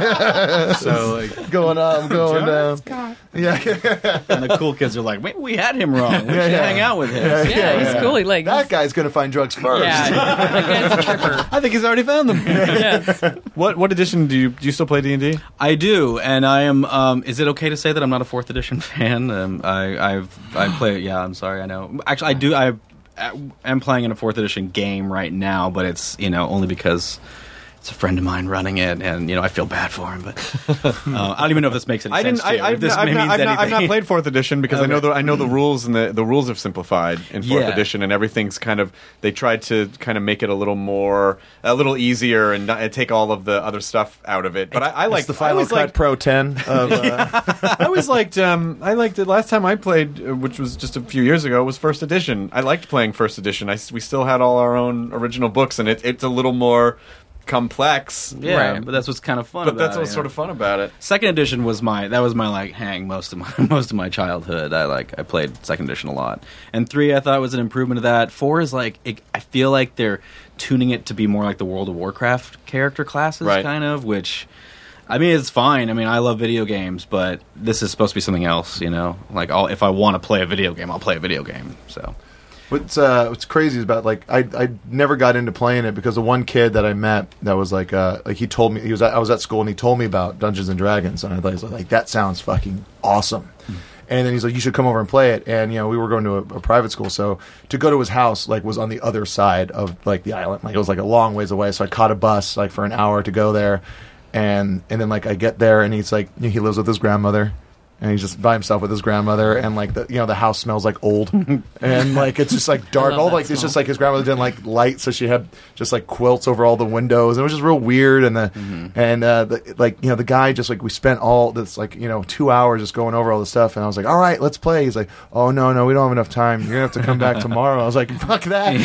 so like going up, going down. Yeah, and the cool kids are like, wait, we had him wrong. We should hang out with him. Yeah, he's cool. Like that guy's gonna find drugs first. Yeah, that guy's a tripper. I think he's already found them. Yes. What edition do you still play D&D? I do, and I am. Is it okay to say that I'm not a 4th edition fan? I play. Yeah, I'm sorry. I know. Actually, I do. I am playing in a 4th edition game right now, but it's only because it's a friend of mine running it, and I feel bad for him. But I don't even know if this makes any sense. I've not played 4th edition because Okay. I know the rules, and the rules have simplified in 4th edition, and everything's they tried to make it a little easier and take all of the other stuff out of it. But I like the Final Cut Pro 10. I always liked. I liked it. Last time I played, which was just a few years ago, was 1st edition. I liked playing 1st edition. We still had all our own original books, and it's a little more complex. Yeah, Right. but that's what's kind of fun. But about that's what's sort of fun about it. 2nd edition was my like hang most of my childhood. I played 2nd edition a lot, and 3 I thought was an improvement of that. 4 is I feel like they're tuning it to be more like the World of Warcraft character classes, Right. kind of. Which, I mean, it's fine. I mean, I love video games, but this is supposed to be something else. Like if I want to play a video game, I'll play a video game. So. What's crazy is about I never got into playing it because the one kid that I met that was like he told me I was at school and he told me about Dungeons and Dragons and I was like that sounds fucking awesome. And then he's like, you should come over and play it. And we were going to a private school, so to go to his house was on the other side of the island. It was a long ways away. So I caught a bus for an hour to go there, and then I get there and he's he lives with his grandmother. And he's just by himself with his grandmother, and the house smells like old, and it's just dark. All it's just his grandmother didn't light, so she had just quilts over all the windows. And it was just real weird. And the guy just we spent all this 2 hours just going over all the stuff. And I was like, all right, let's play. He's like, oh no, we don't have enough time. You're gonna have to come back tomorrow. I was like, fuck that.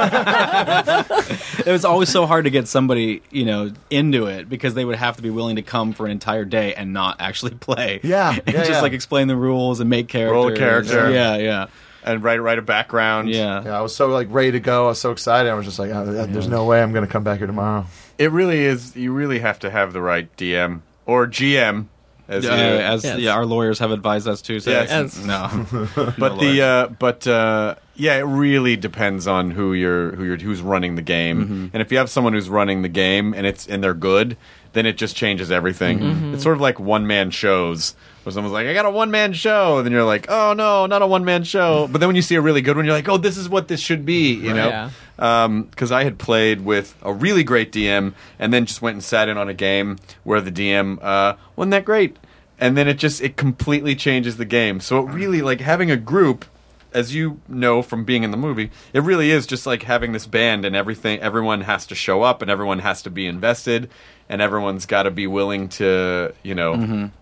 It was always so hard to get somebody into it because they would have to be willing to come for an entire day and not actually play. Yeah. And just explain the rules and make characters. Roll a character. Yeah. And write a background. Yeah. Yeah, I was so ready to go. I was so excited. I was just there's no way I'm going to come back here tomorrow. It really is. You really have to have the right DM or GM. Our lawyers have advised us to say. Yes. No. But it really depends on who's running the game. Mm-hmm. And if you have someone who's running the game and they're good, then it just changes everything. Mm-hmm. It's sort of like one-man shows. Where someone's like, I got a one-man show. And then you're like, oh, no, not a one-man show. But then when you see a really good one, you're like, oh, this is what this should be, know? Because I had played with a really great DM and then just went and sat in on a game where the DM wasn't that great. And then it completely changes the game. So it really, having a group, as you know from being in the movie, it really is just like having this band and everything. Everyone has to show up and everyone has to be invested and everyone's got to be willing to,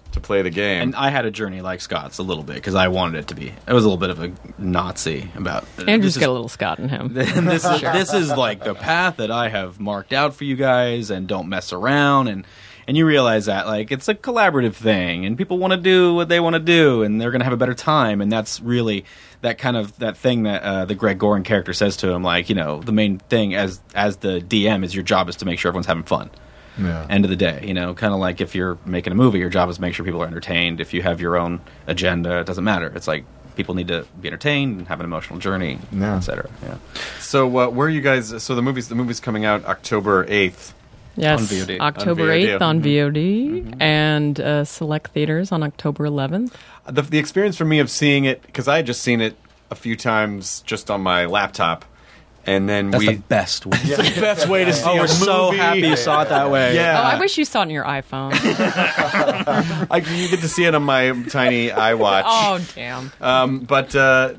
to play the game. And I had a journey like Scott's a little bit because I wanted it to be. It was a little bit of a Nazi about. Andrew's got a little Scott in him. This is like the path that I have marked out for you guys, and don't mess around. And you realize that like it's a collaborative thing, and people want to do what they want to do, and they're going to have a better time. And that's really that thing that the Greg Gorin character says to him, like, you know, the main thing as the DM is your job is to make sure everyone's having fun. Yeah. End of the day, you know, kind of like if you're making a movie, your job is to make sure people are entertained. If you have your own agenda, it doesn't matter. It's like people need to be entertained and have an emotional journey, etc. Yeah. So where are you guys? So the movie's coming out October 8th. Yes, On VOD. October On VOD. 8th on VOD, and select theaters on October 11th. The experience for me of seeing it, because I had just seen it a few times just on my laptop, and then That's the best way. It's the best way to see a we're movie. so happy you saw it that way. Yeah. Oh, I wish you saw it on your iPhone. You get to see it on my tiny iWatch. Oh, damn. But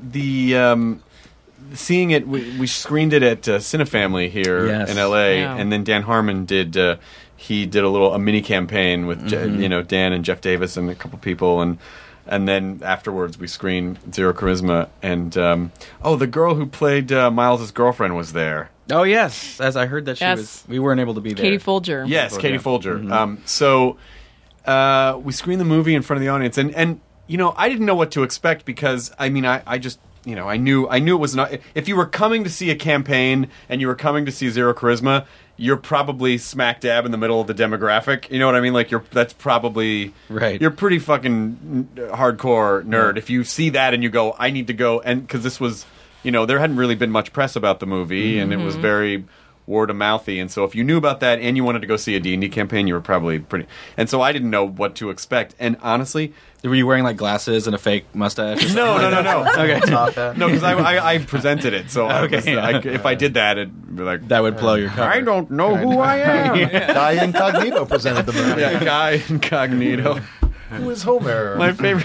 seeing it, we screened it at Cinefamily here Yes. in LA, Yeah. and then Dan Harmon did a mini campaign with Dan and Jeff Davis and a couple people, and then afterwards we screened Zero Charisma, and the girl who played Miles' girlfriend was there. Oh yes, as I heard that she Yes. was. We weren't able to be there. Katie Folger. Yes, Katie Folger. So we screened the movie in front of the audience, and you know, I didn't know what to expect because I mean, I just, you know, I knew it was not. If you were coming to see a campaign and you were coming to see Zero Charisma, you're probably smack dab in the middle of the demographic. You know what I mean? Like that's probably Right. You're pretty fucking hardcore nerd if you see that and you go, I need to go, and because this was, you know, there hadn't really been much press about the movie, and it was very word of mouthy, and so if you knew about that and you wanted to go see a D&D campaign, you were probably pretty. And so I didn't know what to expect, and honestly, Were you wearing like glasses and a fake mustache? Or something? no. Okay, No, because I presented it, so if I did that, it'd be like, that would blow your cover. I don't know who I am. Guy Incognito presented the movie. Yeah, Guy Incognito. Who is Homer? My favorite.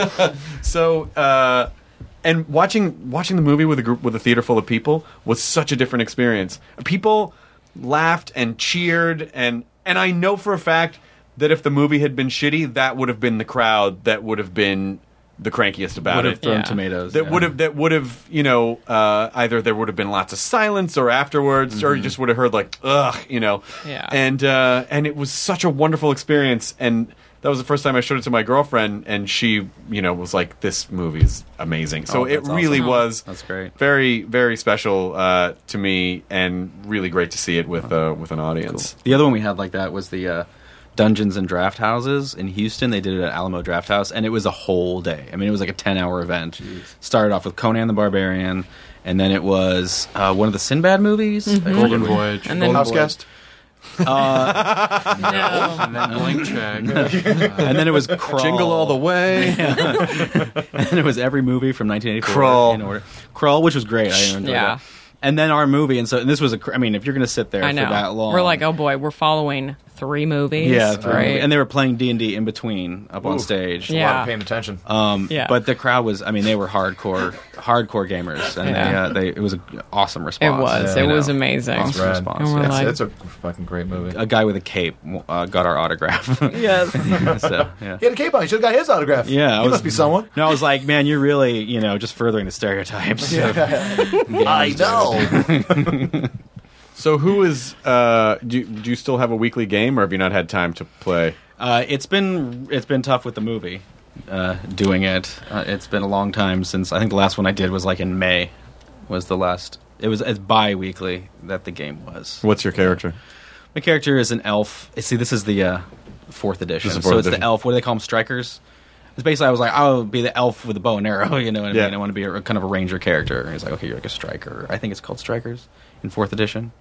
So, and watching the movie with a theater full of people was such a different experience. People laughed and cheered, and I know for a fact that if the movie had been shitty, that would have been the crowd that would have been the crankiest about Would it. have thrown Yeah. tomatoes. That would have you know, either there would have been lots of silence or afterwards, or you just would have heard like ugh, you know. Yeah. And it was such a wonderful experience, and that was the first time I showed it to my girlfriend, and she, you know, was like, "This movie's amazing." So it that's really awesome. was. That's great. Very, very special to me, and really great to see it with an audience. The other one we had like that was the Dungeons and Draft Houses in Houston. They did it at Alamo Draft House, and it was a whole day. I mean, it was like a 10-hour event. Started off with Conan the Barbarian, and then it was one of the Sinbad movies, Golden Voyage. And then House guest? no. And then Blank Check. and then it was Crawl. Jingle all the way. And then it was every movie from 1984 Crawl. in order. Crawl, which was great. I enjoyed Yeah. that. And then our movie, and this was I mean, if you're going to sit there I for know. that long, We're like, oh boy, we're following 3 movies. yeah, right. and they were playing D&D in between up on stage. A lot Yeah. of paying attention. Yeah. But the crowd was, I mean, they were hardcore gamers, and Yeah. it was an awesome It response. was. you It know. was amazing. Awesome Rad. response. And we're yeah. like- It's a fucking great movie. A guy with a cape got our autograph. Yes. So, yeah. He had a cape on. He should have got his autograph. Yeah, He must be someone. No, I was like, man, you're really, just furthering the stereotypes. I know. So who is? Do you still have a weekly game, or have you not had time to play? It's been tough with the movie, doing it. It's been a long time since I think the last one I did was like in May. Was the last? It's bi-weekly that the game was. What's your character? My character is an elf. See, this is the 4th edition. This is So 4th it's edition. the elf. What do they call them? Strikers. It's basically I was like, I'll be the elf with a bow and arrow. You know what I Yeah. mean? I want to be kind of a ranger character. And he's like, okay, you're like a striker. I think it's called Strikers in 4th edition.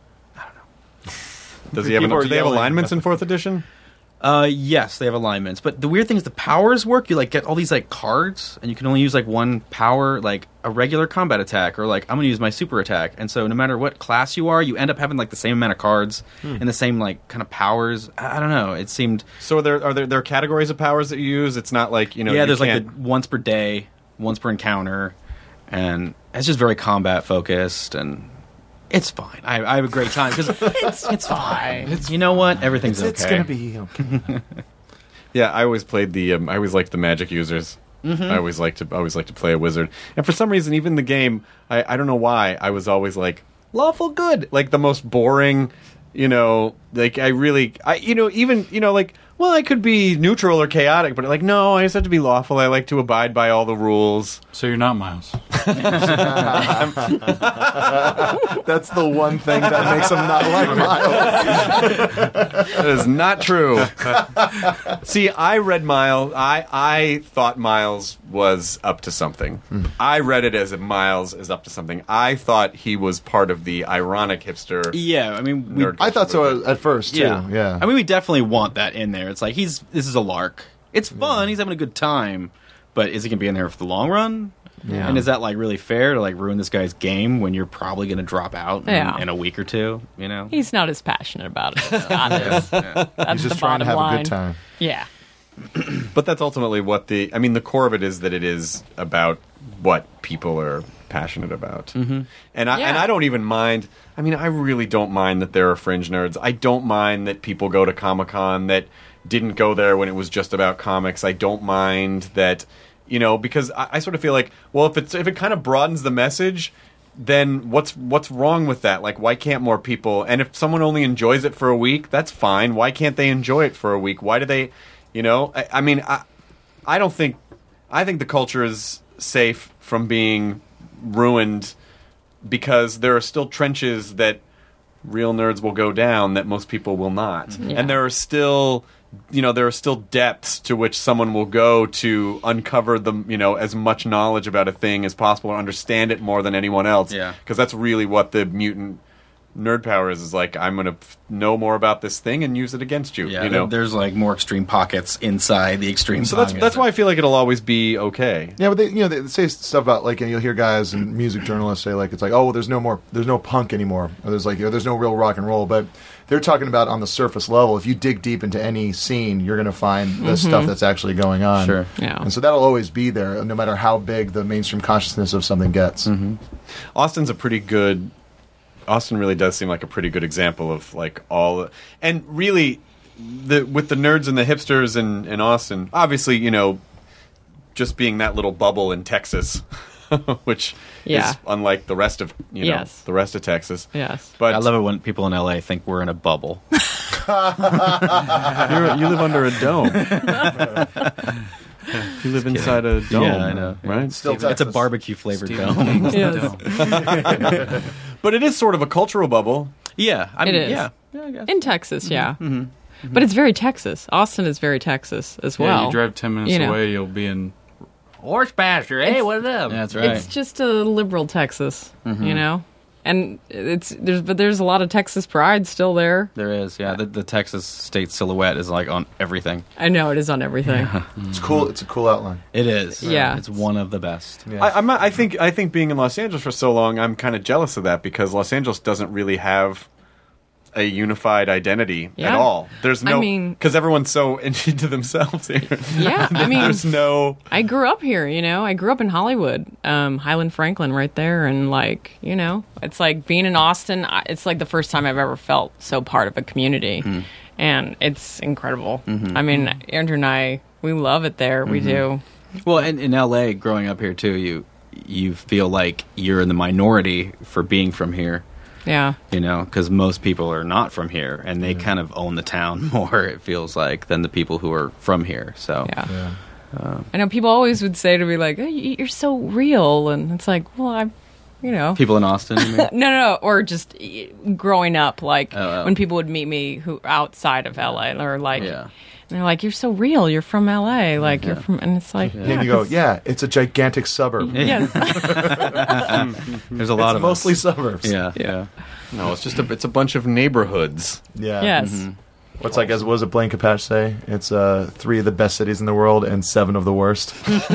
Does he have? People are Do they have yelling. alignments in 4th edition? Yes, they have alignments. But the weird thing is the powers work. You like get all these like cards, and you can only use like one power, like a regular combat attack, or like I'm going to use my super attack. And so no matter what class you are, you end up having like the same amount of cards and the same like kind of powers. I don't know. It seemed So are there categories of powers that you use? It's not like yeah. you There's like can't- the once per day, once per encounter, and it's just very combat focused and. It's fine. I have a great time because it's fine. You know what? Everything's It's okay. going to be okay. Yeah, I always played the. I always liked the magic users. I always liked to play a wizard, and for some reason, even the game, I don't know why, I was always like lawful good, like the most boring. Like like. Well, I could be neutral or chaotic, but like, no, I just have to be lawful. I like to abide by all the rules. So you're not Miles. That's the one thing that makes him not like Miles. That is not true. See, I read Miles. I thought Miles was up to something. I read it as if Miles is up to something. I thought he was part of the ironic hipster. Yeah, I mean, I thought so at first too. Yeah. I mean, we definitely want that in there. It's like this is a lark. It's fun. He's having a good time, but is he going to be in there for the long run? Yeah. And is that like really fair to like ruin this guy's game when you're probably going to drop out in a week or two? He's not as passionate about it as Scott is. That's He's just the trying to bottom have line. a good time. Yeah. But that's ultimately what the core of it is, that it is about what people are passionate about. And I don't even mind. I mean, I really don't mind that there are fringe nerds. I don't mind that people go to Comic-Con that didn't go there when it was just about comics. I don't mind that, because I sort of feel like, well, if it kind of broadens the message, then what's wrong with that? Like, why can't more people? And if someone only enjoys it for a week, that's fine. Why can't they enjoy it for a week? Why do they? I don't think. I think the culture is safe from being ruined because there are still trenches that real nerds will go down that most people will not, and there are still. There are still depths to which someone will go to uncover as much knowledge about a thing as possible and understand it more than anyone else. Yeah, because that's really what the mutant nerd power is like, I'm going to know more about this thing and use it against you. Yeah, there's like more extreme pockets inside the extreme. So that's why I feel like it'll always be okay. Yeah, but they say stuff about like, and you'll hear guys and music journalists say like, it's like, oh, well, there's no punk anymore, or there's no real rock and roll, but they're talking about on the surface level. If you dig deep into any scene, you're going to find the stuff that's actually going on. Sure. Yeah. And so that'll always be there, no matter how big the mainstream consciousness of something gets. Austin really does seem like a pretty good example of like all, and really, with the nerds and the hipsters in Austin, obviously, just being that little bubble in Texas, which is unlike the rest of the rest of Texas. Yes, but I love it when people in LA think we're in a bubble. You live under a dome. You live inside a dome. Yeah, I know. Right? Still It's a Texas. barbecue flavored dome. Yes. But it is sort of a cultural bubble. Yeah, I mean, It is. Yeah, I guess. In Texas, but it's very Texas. Austin is very Texas as well. Yeah, you drive 10 minutes away, you'll be in horse pasture. Hey, what's up? Yeah, that's right. It's just a liberal Texas, and there's a lot of Texas pride still there. There is, yeah. The Texas state silhouette is like on everything. I know it is on everything. It's cool. It's a cool outline. It is. Yeah. It's one of the best. Yeah. I think being in Los Angeles for so long, I'm kind of jealous of that because Los Angeles doesn't really have a unified identity at all. There's no, because everyone's so into themselves here. Yeah, I mean, there's no. I grew up here, I grew up in Hollywood, Highland Franklin, right there, and it's like being in Austin. It's like the first time I've ever felt so part of a community, and it's incredible. I mean, Andrew and I, we love it there. We do. Well, and in LA, growing up here too, you feel like you're in the minority for being from here. Yeah. Because most people are not from here, and they kind of own the town more, it feels like, than the people who are from here. So yeah. I know people always would say to me, like, oh, you're so real. And it's like, well, people in Austin, you mean? No. Or just growing up, like, when people would meet me who outside of LA, or like... Yeah. And they're like, you're so real. You're from LA. Like, you're from... And it's like... And you go, it's a gigantic suburb. Yes. There's a lot of mostly us. suburbs. Yeah. No, it's just it's a bunch of neighborhoods. Yeah. Yes. What's like, as what does Blaine Capatch say? It's 3 of the best cities in the world and 7 of the worst.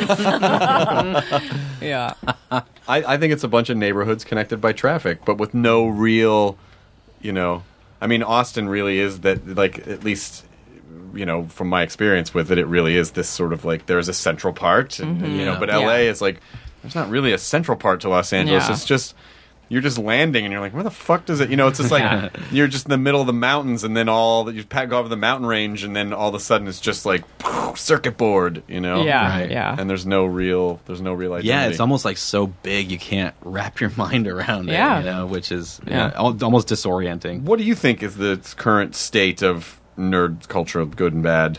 Yeah. I think it's a bunch of neighborhoods connected by traffic, but with no real, I mean, Austin really is that, like, at least... from my experience with it, it really is this sort of like there's a central part, but LA is like there's not really a central part to Los Angeles. Yeah. It's just you're just landing and you're like, where the fuck does it? It's just like you're just in the middle of the mountains, and then you go over the mountain range, and then all of a sudden it's just like circuit board, Yeah, Right. yeah. and there's no real identity. Yeah, it's almost like so big you can't wrap your mind around it. Yeah. Which is Yeah. almost disorienting. What do you think is the current state of nerd culture, good and bad?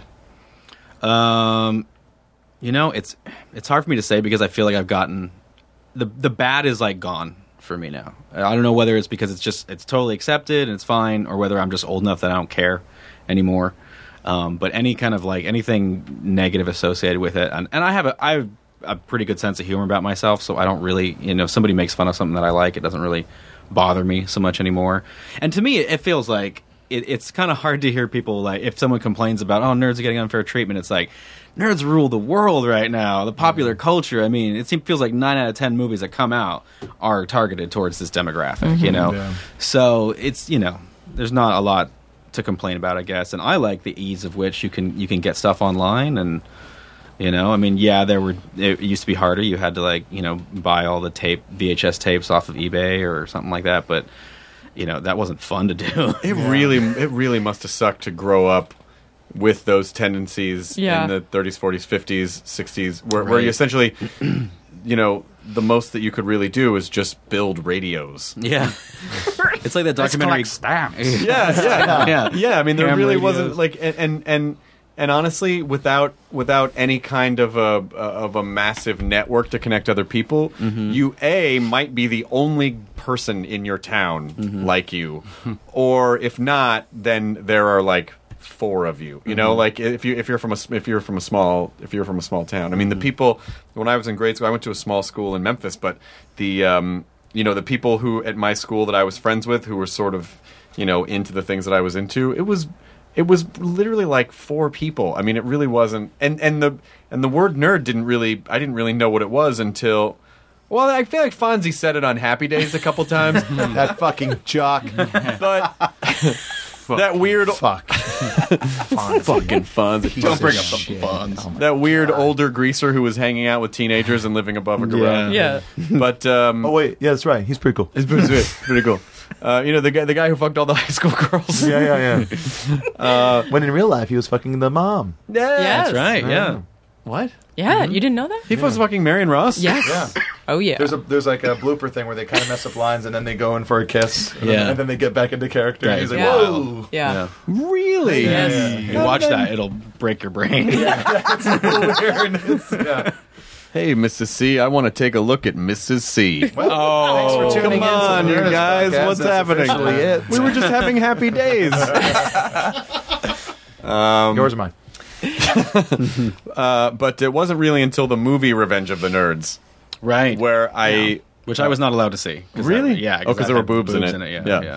It's hard for me to say because I feel like I've gotten the bad is like gone for me now. I don't know whether it's because it's totally accepted and it's fine, or whether I'm just old enough that I don't care anymore. But any kind of like anything negative associated with it, and I have a pretty good sense of humor about myself, so I don't really, if somebody makes fun of something that I like, it doesn't really bother me so much anymore. And to me, it feels like it's kind of hard to hear people like if someone complains about nerds are getting unfair treatment. It's like nerds rule the world right now. The popular culture. I mean, feels like 9 out of 10 movies that come out are targeted towards this demographic. Yeah. So it's there's not a lot to complain about, I guess. And I like the ease of which you can get stuff online. And it used to be harder. You had to buy all the VHS tapes off of eBay or something like that. But that wasn't fun to do. It really must have sucked to grow up with those tendencies in the 30s, 40s, 50s, 60s, where you essentially, the most that you could really do is just build radios. Yeah. It's like that documentary. stamps. Yeah. I mean, there Ham really radios. wasn't like, and honestly, without any kind of a massive network to connect other people, you might be the only person in your town like you, or if not, then there are like 4 of you. Like if you're from a small town. I mean, the people when I was in grade school, I went to a small school in Memphis, but the the people who at my school that I was friends with, who were sort of into the things that I was into, it was literally like 4 people. I mean, it really wasn't. And the word nerd I didn't really know what it was until. Well, I feel like Fonzie said it on Happy Days a couple times. That fucking jock. But that weird Fuck. fucking Fonzie. Don't bring up the Fonz. That weird older greaser who was hanging out with teenagers and living above a garage. Yeah. But Oh wait, yeah, that's right. He's pretty cool. it's pretty cool. The guy who fucked all the high school girls. Yeah. When in real life he was fucking the mom. Yeah. Yes. That's right. Yeah. What? Yeah, you didn't know that? He was fucking Marion Ross? Yes. Yeah. Oh, yeah. There's like a blooper thing where they kind of mess up lines and then they go in for a kiss. And then they get back into character. Right. And he's like, Yeah. whoa. Yeah. Really? Yes. You watch that, it'll break your brain. Weird. Yeah. Hey, Mrs. C, I want to take a look at Mrs. C. Well, thanks for tuning Come on, in to the you Nerdist guys. Podcast. What's That's happening? officially it. We were just having happy days. Yours or mine? But it wasn't really until the movie Revenge of the Nerds Right. where I... Which I was not allowed to see. Really? Yeah. Oh, because there were boobs in it. Yeah.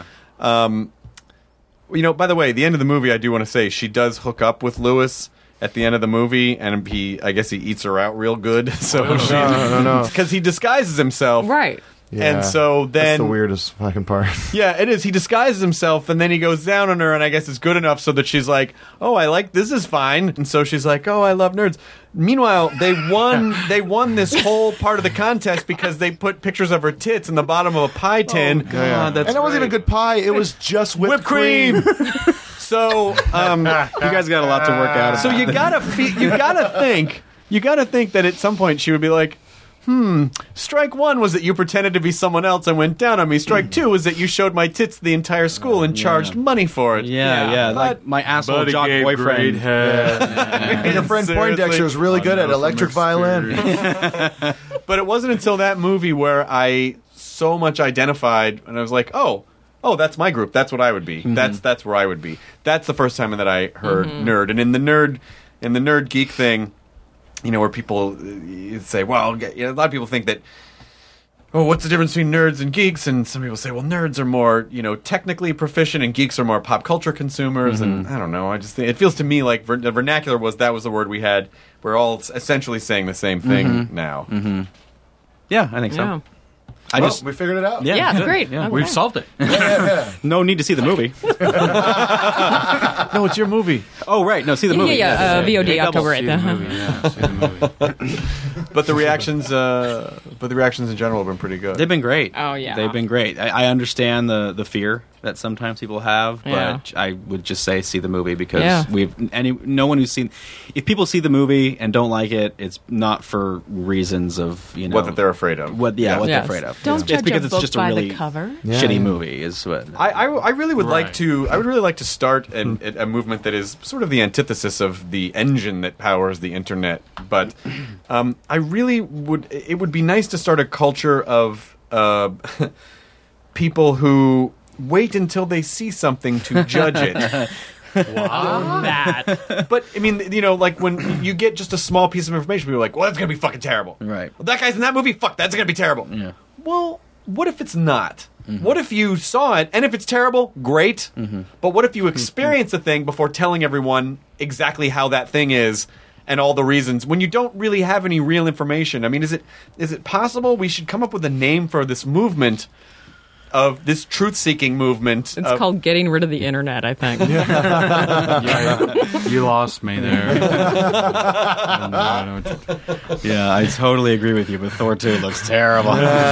By the way, the end of the movie, I do want to say, she does hook up with Lewis at the end of the movie, and I guess he eats her out real good. So No. because he disguises himself. Right. And so then... That's the weirdest fucking part. Yeah, it is. He disguises himself, and then he goes down on her, and I guess it's good enough so that she's like, "Oh, I like this is fine." And so she's like, "Oh, I love nerds." Meanwhile, they won this whole part of the contest because they put pictures of her tits in the bottom of a pie tin. God, that's And it wasn't even good pie. It was just whipped cream. So, you guys got a lot to work out. so you gotta think that at some point she would be like, strike 1 was that you pretended to be someone else and went down on me. Strike 2 was that you showed my tits to the entire school and charged money for it. Yeah. Like my asshole jock boyfriend. Your friend Seriously? Poindexter is really good at electric violin. But it wasn't until that movie where I so much identified, and I was like, oh, that's my group. That's what I would be. That's where I would be. That's the first time that I heard nerd. And in the nerd geek thing, where people say, well, a lot of people think that, oh, what's the difference between nerds and geeks? And some people say, well, nerds are more, technically proficient, and geeks are more pop culture consumers. And I don't know. I just think it feels to me like the vernacular was the word we had. We're all essentially saying the same thing now. Yeah, I think so. Yeah. we figured it out. Yeah, good. great. Yeah. Okay. We've solved it. No need to see the movie. No, it's your movie. Oh, right. No, see the movie. Yeah, VOD Big double. October 8th. See the movie, yeah, see the movie. But the reactions in general have been pretty good. They've been great. Oh, yeah. They've been great. I understand the fear that sometimes people have, but Yeah. I would just say see the movie because Yeah. no one who's seen. If people see the movie and don't like it, it's not for reasons of what that they're afraid of. what Yes. they're afraid of. Don't it's judge because a it's book just a by really the cover. shitty movie. Is what I really would like Right. to. I would really like to start a movement that is sort of the antithesis of the engine that powers the internet. But I really would. It would be nice to start a culture of people who wait until they see something to judge it. That. But I mean, like when you get just a small piece of information, people are like, "Well, that's gonna be fucking terrible." Right. Well, that guy's in that movie. Fuck, that's gonna be terrible. Yeah. Well, what if it's not? What if you saw it, and if it's terrible, great. But what if you experience a thing before telling everyone exactly how that thing is and all the reasons when you don't really have any real information? I mean, is it possible we should come up with a name for this movement? Of this truth-seeking movement. It's called getting rid of the internet, I think. You lost me there. Yeah, I totally agree with you. But Thor 2 looks terrible.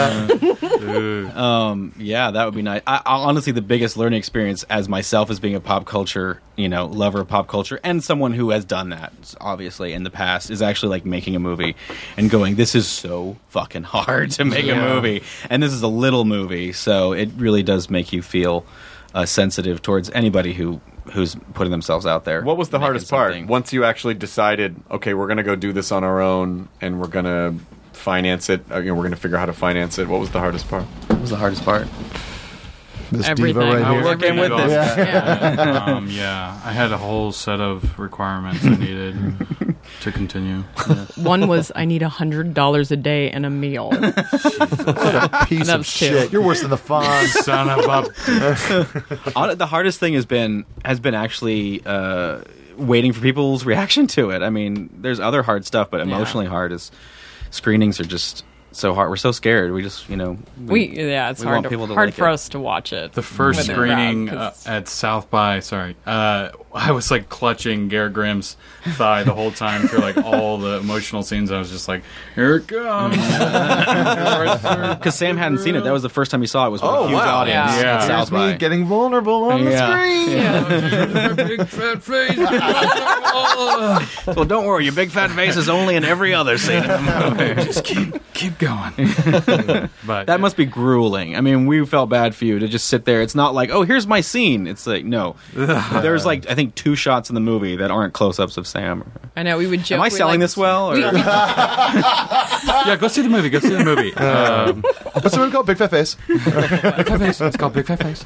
Yeah, that would be nice. I honestly, the biggest learning experience as myself as being a pop culture, lover of pop culture, and someone who has done that obviously in the past, is actually like making a movie and going, "This is so fucking hard to make a movie," and this is a little movie, so it really does make you feel sensitive towards anybody who's putting themselves out there. What was the making hardest part? something. Once you actually decided, okay, we're going to go do this on our own, and we're going to finance it. We're going to figure out how to finance it. What was the hardest part? What was the hardest part? This Everything. diva right I here. was working with this. Yeah, I had a whole set of requirements I needed to continue. One was I need $100 a day and a meal. What a piece That of was two. shit. You're worse than the Fonz. Son of a... The hardest thing has been actually waiting for people's reaction to it. I mean, there's other hard stuff, but emotionally hard is screenings are just so hard. We're so scared. We just, It's we hard want people to hard like for it. us to watch it. The first with a screening crowd, 'cause- at South by, I was like clutching Garrett Grimm's thigh the whole time through like all the emotional scenes. I was just like, "Here it comes!" Because Sam hadn't seen it. That was the first time he saw it. Was with a huge wow. audience Yeah. at Yeah. South Here's me by. getting vulnerable on the screen. Big fat face. Well, don't worry. Your big fat face is only in every other scene in the movie. Just keep going. But That must be grueling. I mean, we felt bad for you to just sit there. It's not like, oh, here's my scene. It's like, no. There's like, I think 2 shots in the movie that aren't close-ups of Sam. I know we would joke. Am I we selling this well? Or? yeah, go see the movie. Go see the movie. What's the movie called? Big Fat Face. Big Fat Face. It's called Big Fat Face.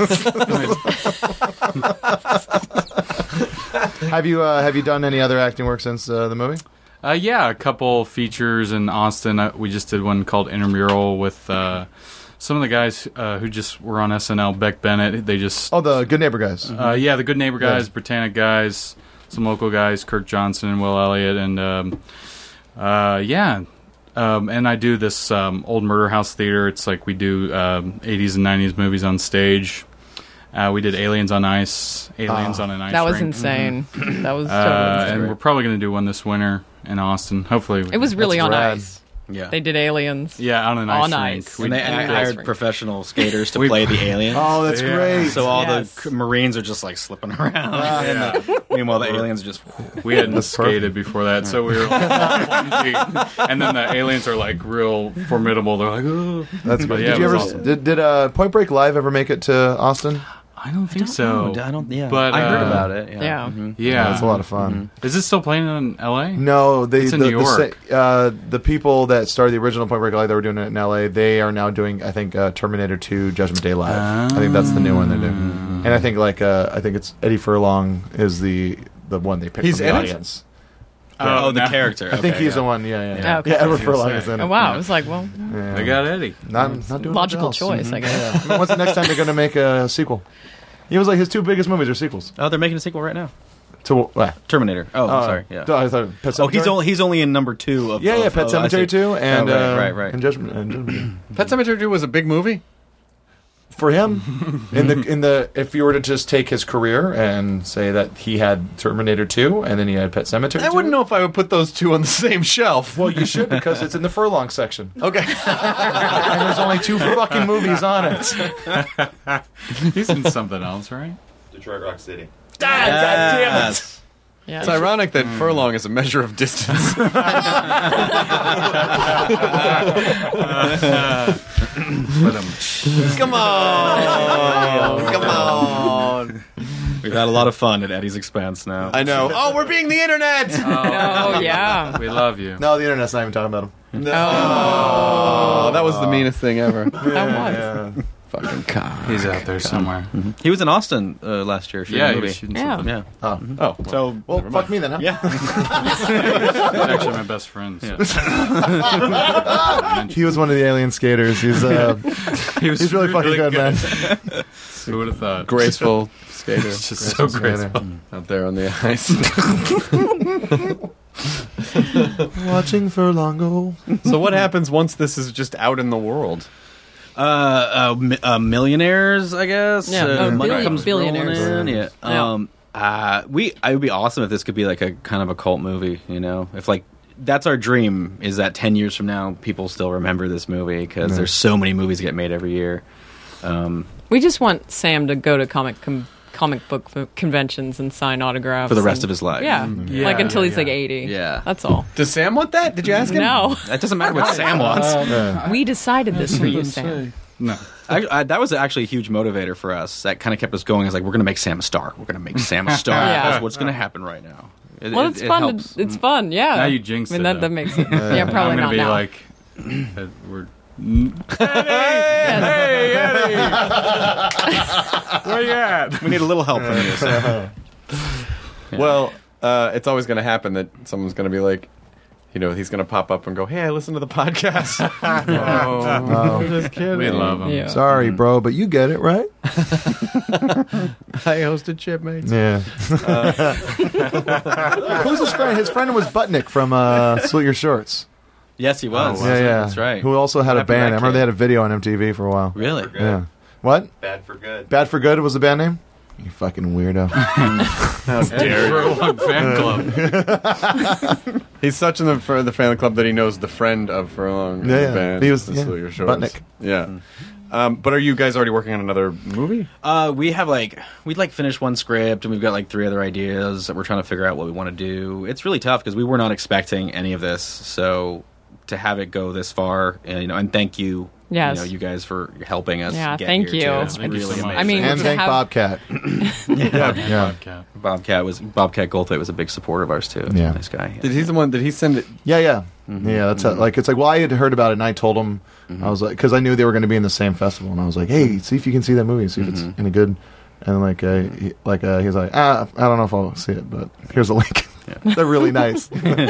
Have you done any other acting work since the movie? Yeah, a couple features in Austin. We just did one called Intramural with some of the guys who just were on SNL. Beck Bennett. They just Oh, the Good Neighbor guys. yeah, the Good Neighbor guys, Yeah. Britannic guys, some local guys, Kirk Johnson and Will Elliott, and yeah. And I do this old Murder House theater. It's like we do 80s and 90s movies on stage. We did Aliens on Ice, Aliens on an Ice That was Rink. insane. That was And we're probably going to do one this winter in Austin. Hopefully. it was really That's on rad. ice. Yeah. They did Aliens. Yeah, on an ice On rink. ice. We And they did- hired professional skaters to We- play the aliens. Oh, that's Yeah. great. So all Yes. the Marines are just like slipping around. Yeah. Meanwhile, the aliens are just. We hadn't That's skated before that, so we were like, and then the aliens are like real formidable. They're like, oh. That's But great. yeah, Did you it ever was awesome. did Point Break Live ever make it to Austin? I don't think so. I don't. Yeah, But, I heard uh, about it. Yeah. Yeah. Mhm. Yeah, That's a lot of fun. Is it still playing in L.A.? No, It's in New York. The people that started the original Point Break Live, they were doing it in L.A. They are now doing, I think, Terminator 2: Judgment Day Live. I think that's the new one they're doing. And I think I think it's Eddie Furlong is the one they picked He's from the in it? audience. Oh, the no. character. I think Okay, he's yeah. the one. Yeah. Yeah, okay. Yeah, Edward Yes, Furlong yeah. is in it. Oh, wow. It was like, well, Yeah. They got Eddie. Not doing logical much else. choice, I guess. I mean, when's the next time they're going to make a sequel? He was like his 2 biggest movies are sequels. Oh, they're making a sequel right now. To what? Terminator. Oh, I'm sorry. Yeah. I thought Pet Oh, Sematary? he's only in number 2 of. Yeah, Pet I Cemetery see. 2 and right. and Judgment. Pet Sematary 2 was a big movie. For him, in the if you were to just take his career and say that he had Terminator 2 and then he had Pet Sematary 2, I wouldn't know if I would put those two on the same shelf. Well, you should because it's in the furlong section. Okay. And there's only 2 fucking movies on it. He's in something else, right? Detroit Rock City. God damn it! Yeah. It's ironic that furlong is a measure of distance. Come on. Come on. We've had a lot of fun at Eddie's expense now. I know. Oh, we're being the internet. Oh, yeah. We love you. No, the internet's not even talking about him. Oh, that was the meanest thing ever. That was. Fucking cock. He's out there somewhere. He was in Austin last year. shooting a Yeah, he movie. was shooting Yeah. something. Yeah. Oh, Oh, So well, fuck me then, huh? yeah. Actually, my best friend. So. He was one of the alien skaters. He's he's really fucking good, man. Who would have thought? graceful skater. It's just so graceful. Out there on the ice. Watching Furlongo. So what happens once this is just out in the world? Millionaires, I guess. Yeah, money comes billionaires. rolling in. Yeah. It would be awesome if this could be like a kind of a cult movie. You know, if like that's our dream is that 10 years from now people still remember this movie because there's so many movies get made every year. We just want Sam to go to comic book conventions and sign autographs For the rest and- of his life. Yeah, Yeah, like until he's yeah. like 80. Yeah. That's all. Does Sam want that? Did you ask him? No, That doesn't matter what Sam wants. we decided this for you, Sam. No. That was actually a huge motivator for us. That kind of kept us going. It's like, we're going to make Sam a star. We're going to make Sam a star. Yeah. That's what's going to happen right now. Well, it's fun. helps. It's fun. Yeah. Now you jinxed I mean, it, that though. makes it. Yeah, probably I'm not gonna be now. like, we're. Hey, Eddie! Where you at? We need a little help from you, Sam. Well, it's always going to happen that someone's going to be like, you know, he's going to pop up and go, "Hey, I listened to the podcast." Oh, Just kidding. We love him. Yeah. sorry, bro, but you get it, right? I hosted Chipmates. Yeah. Who's his friend? His friend was Butnick from Salute Your Shorts. Yes, he was. Yeah, yeah. That's right. Who also had a What happened to band. I that remember kid? they had a video on MTV for a while. Really? Yeah. What? Bad for Good. Bad for Good was the band name? You fucking weirdo. How dare you? Furlong fan club. He's such in the fan club that he knows the friend of Furlong. Yeah, the yeah. band. He was- the yeah. Salute Your Shorts. Butnick. Yeah. But are you guys already working on another movie? We have we'd finished one script and we've got 3 other ideas that we're trying to figure out what we want to do. It's really tough because we were not expecting any of this. So to have it go this far, and thank you. Yes. You guys for helping us. Yeah, get thank here, you. too. It's Thank you really so much. amazing. I mean, And to thank have- Bobcat. Yeah. Bobcat Goldthwait was a big supporter of ours too. Yeah. Nice guy. Did he send it? Yeah, yeah. Yeah, that's it's like, well, I had heard about it and I told him, I was like, because I knew they were going to be in the same festival, and I was like, hey, see if you can see that movie, see if it's any good. And he's like, I don't know if I'll see it, but here's a link. They're really nice.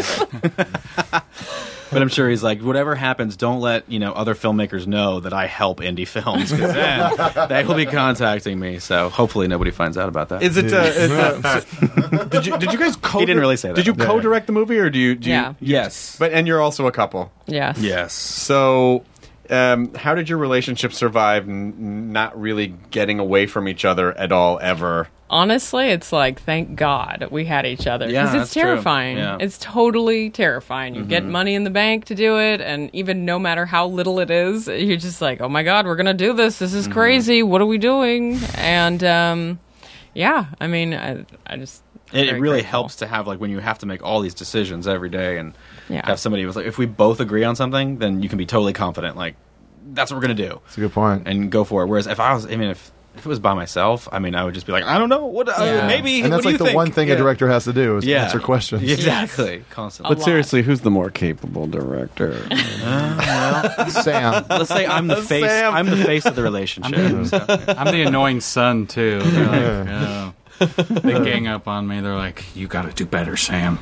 But I'm sure he's like, whatever happens, don't let other filmmakers know that I help indie films, because then they will be contacting me. So hopefully nobody finds out about that. Is it? Did you guys? He didn't really say that. Did you co-direct the movie, or do you? Yeah. Yes. And you're also a couple. Yes. Yes. So, how did your relationship survive not really getting away from each other at all ever? Honestly, it's like, thank God we had each other. Yeah, Because that's it's true. terrifying. Yeah. It's totally terrifying. You get money in the bank to do it, and even no matter how little it is, you're just like, oh my God, we're going to do this. This is crazy. What are we doing? And, yeah, I mean, I just... It very really grateful. helps to have when you have to make all these decisions every day, and Yeah. have somebody who's like, if we both agree on something, then you can be totally confident. That's what we're going to do. That's a good point. And go for it. Whereas if it was by myself, I would just be like, I don't know, what Yeah. maybe. And that's what do you the think? one thing a director has to do is answer questions. Exactly, constantly. But seriously, who's the more capable director? Sam. Let's say I'm the face. Sam. I'm the face of the relationship. So, I'm the annoying son too. They're like, oh. They gang up on me. They're like, "You got to do better, Sam."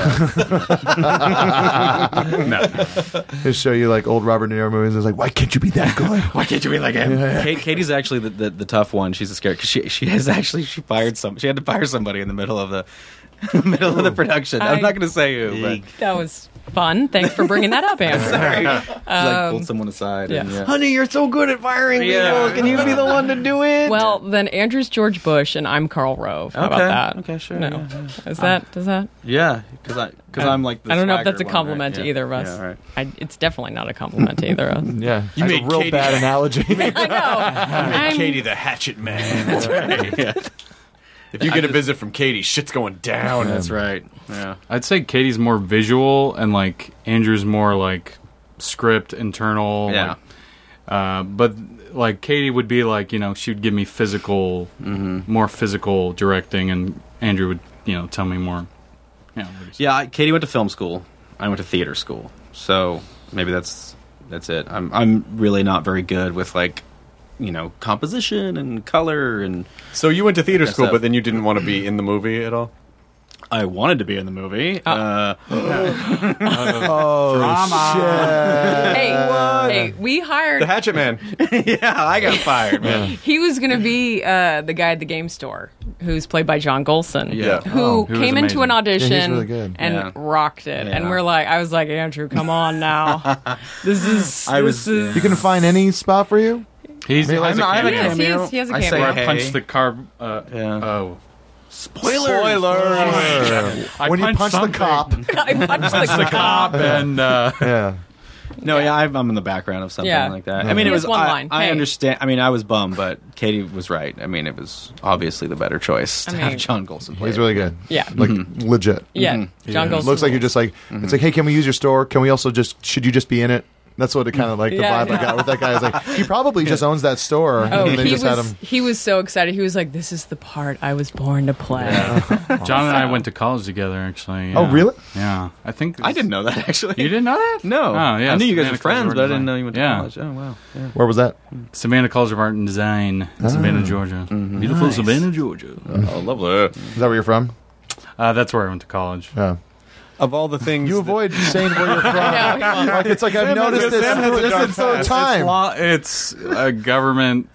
They show you old Robert De Niro movies. And it's like, why can't you be that good? Why can't you be like him? Katie's actually the tough one. She's scared because she had to fire somebody in the middle of middle of the production. I'm not going to say who, but That was fun. Thanks for bringing that up, Andrew. like pulled someone aside. yeah. And, Honey, you're so good at firing people. Can you be the one to do it? Well, then Andrew's George Bush and I'm Karl Rove. How about that? Okay, sure. No. Yeah. Does that? Yeah, because I'm like the I don't know if swagger that's a one, compliment right? to either of us. Yeah, all right. It's definitely not a compliment to either of us. Yeah, You that's made a real Katie- bad analogy. I know. I'm- Katie the Hatchet Man. That's right. If you get a visit from Katie, shit's going down. That's right. Yeah. I'd say Katie's more visual, and like Andrew's more like script, internal. Yeah. But like Katie would be like, she would give me physical, more physical directing, and Andrew would, tell me more. Yeah, Katie went to film school. I went to theater school. So maybe that's it. I'm really not very good with like, composition and color, and So you went to theater school, so. but then you didn't want to be in the movie at all? I wanted to be in the movie. Hey, we hired. The Hatchet Man. Yeah, I got fired, man. He was going to be the guy at the game store, who's played by John Golson. Yeah. Who he was came into amazing. an audition Yeah, he's really good. and Yeah. rocked it. And Yeah. I was like, Andrew, come on now. This is. You can find any spot for you. He has a I have a cameo. cameo. He has a I say cameo. Where I hey. punched the car. Yeah. Oh. Spoiler. I When you punch the something. cop. I punched The cop and Yeah. No, yeah, I'm in the background of something Yeah. like that. Yeah. I mean, He it has was one I, line. I Hey. understand. I mean, I was bummed, but Katie was right. I mean, it was obviously the better choice to I have mean- John Golson play. He's it. really good. Yeah. Like legit. Yeah. John Golson. Looks like you're just like it's like, hey, can we use your store? Can we also should you just be in it? That's what it kind of like the Yeah, vibe I got with that guy. Is like he probably just owns that store. Oh, and they just had him. he was so excited. He was like, "This is the part I was born to play." John and I went to college together, actually. Oh, yeah. really? Yeah. I think I didn't know that actually. You didn't know that? No. Oh, yeah. I knew you guys Savannah were friends, College of but I Art didn't know Design. you went to Yeah. college. Oh wow. Yeah. Where was that? Savannah College of Art and Design in Savannah, Georgia. Beautiful Savannah, Georgia. Oh, lovely. Is that where you're from? That's where I went to college. Yeah. Of all the things... You avoid saying where you're from. I know. Like it's like I've Sam has noticed a- this. Sam has a This is dark the third past. time. It's a government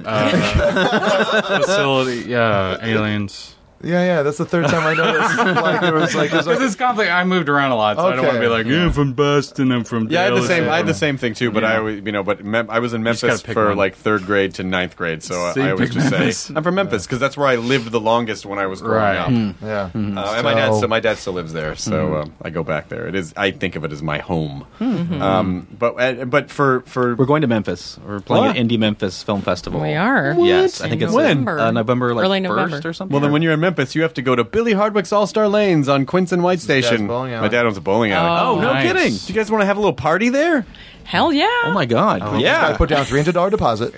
facility. Yeah, aliens. Yeah. That's the third time I noticed. Like it was like, Because it's conflict. I moved around a lot, so I don't want to be like, I'm from Boston, I'm from Yeah, I had the Dallas, same. I'm I had the from-" same thing too. But Yeah. I always, I was in just Memphis gotta pick for one. like 3rd grade to 9th grade. So See, I always pick just Memphis. say I'm from Memphis because that's where I lived the longest when I was growing Right. up. yeah. And my dad still lives there, so I go back there. It is. I think of it as my home. But for We're going to Memphis. We're playing What? at Indie Memphis Film Festival. We are. Yes, I think it's When? November like Early 1st November. or something. well, then when you're in Memphis, you have to go to Billy Hardwick's All Star Lanes on Quince and White Station. bowling alley. My dad owns a bowling alley. Oh, no Nice. kidding. Do you guys want to have a little party there? Hell yeah! Oh my god. I Yeah. put down $300 deposit.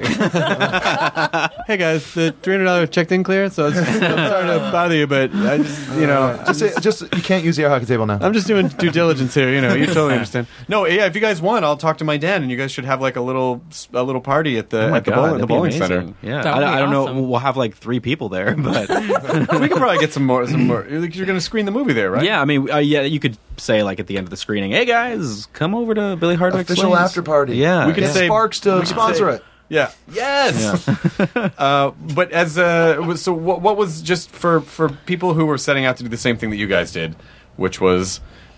Hey guys, the $300 checked in clear, so I'm sorry to bother you, but I Just you can't use the air hockey table now. I'm just doing due diligence here. You totally understand. No, yeah. If you guys want, I'll talk to my dad, and you guys should have like a little party at the Oh my at the God, bowling, that'd the be bowling amazing. center. Yeah, That would be I don't know. awesome. We'll have like 3 people there, but We could probably get some more. You're going to screen the movie there, right? yeah, I mean, yeah, you could say like at the end of the screening, "Hey guys, come over to Billy Hardwick's Official Lanes." after party. Yeah, We could Get say- Sparks to sponsor it. Yeah. Yes. But as so, what was just for people who were setting out to do the same thing that you guys did, which was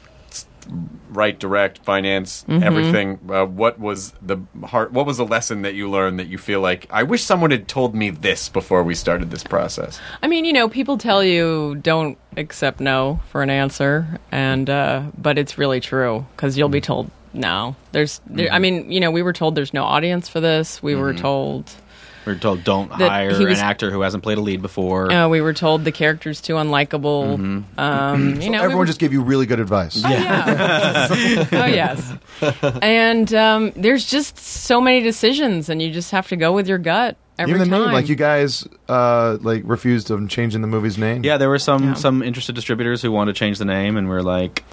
write, direct, finance, everything. What was the What was the lesson that you learned that you feel like I wish someone had told me this before we started this process? I mean, people tell you don't accept no for an answer, and but it's really true because you'll be told no. I mean, we were told there's no audience for this. We were told. we're told don't That hire he was- an actor who hasn't played a lead before. We were told the character's too unlikable. Everyone just gave you really good advice. Oh, yeah. Oh, yes. And there's just so many decisions, and you just have to go with your gut every Even the time. name, like you guys, refused on changing the movie's name. Yeah, there were some interested distributors who wanted to change the name, and we're like,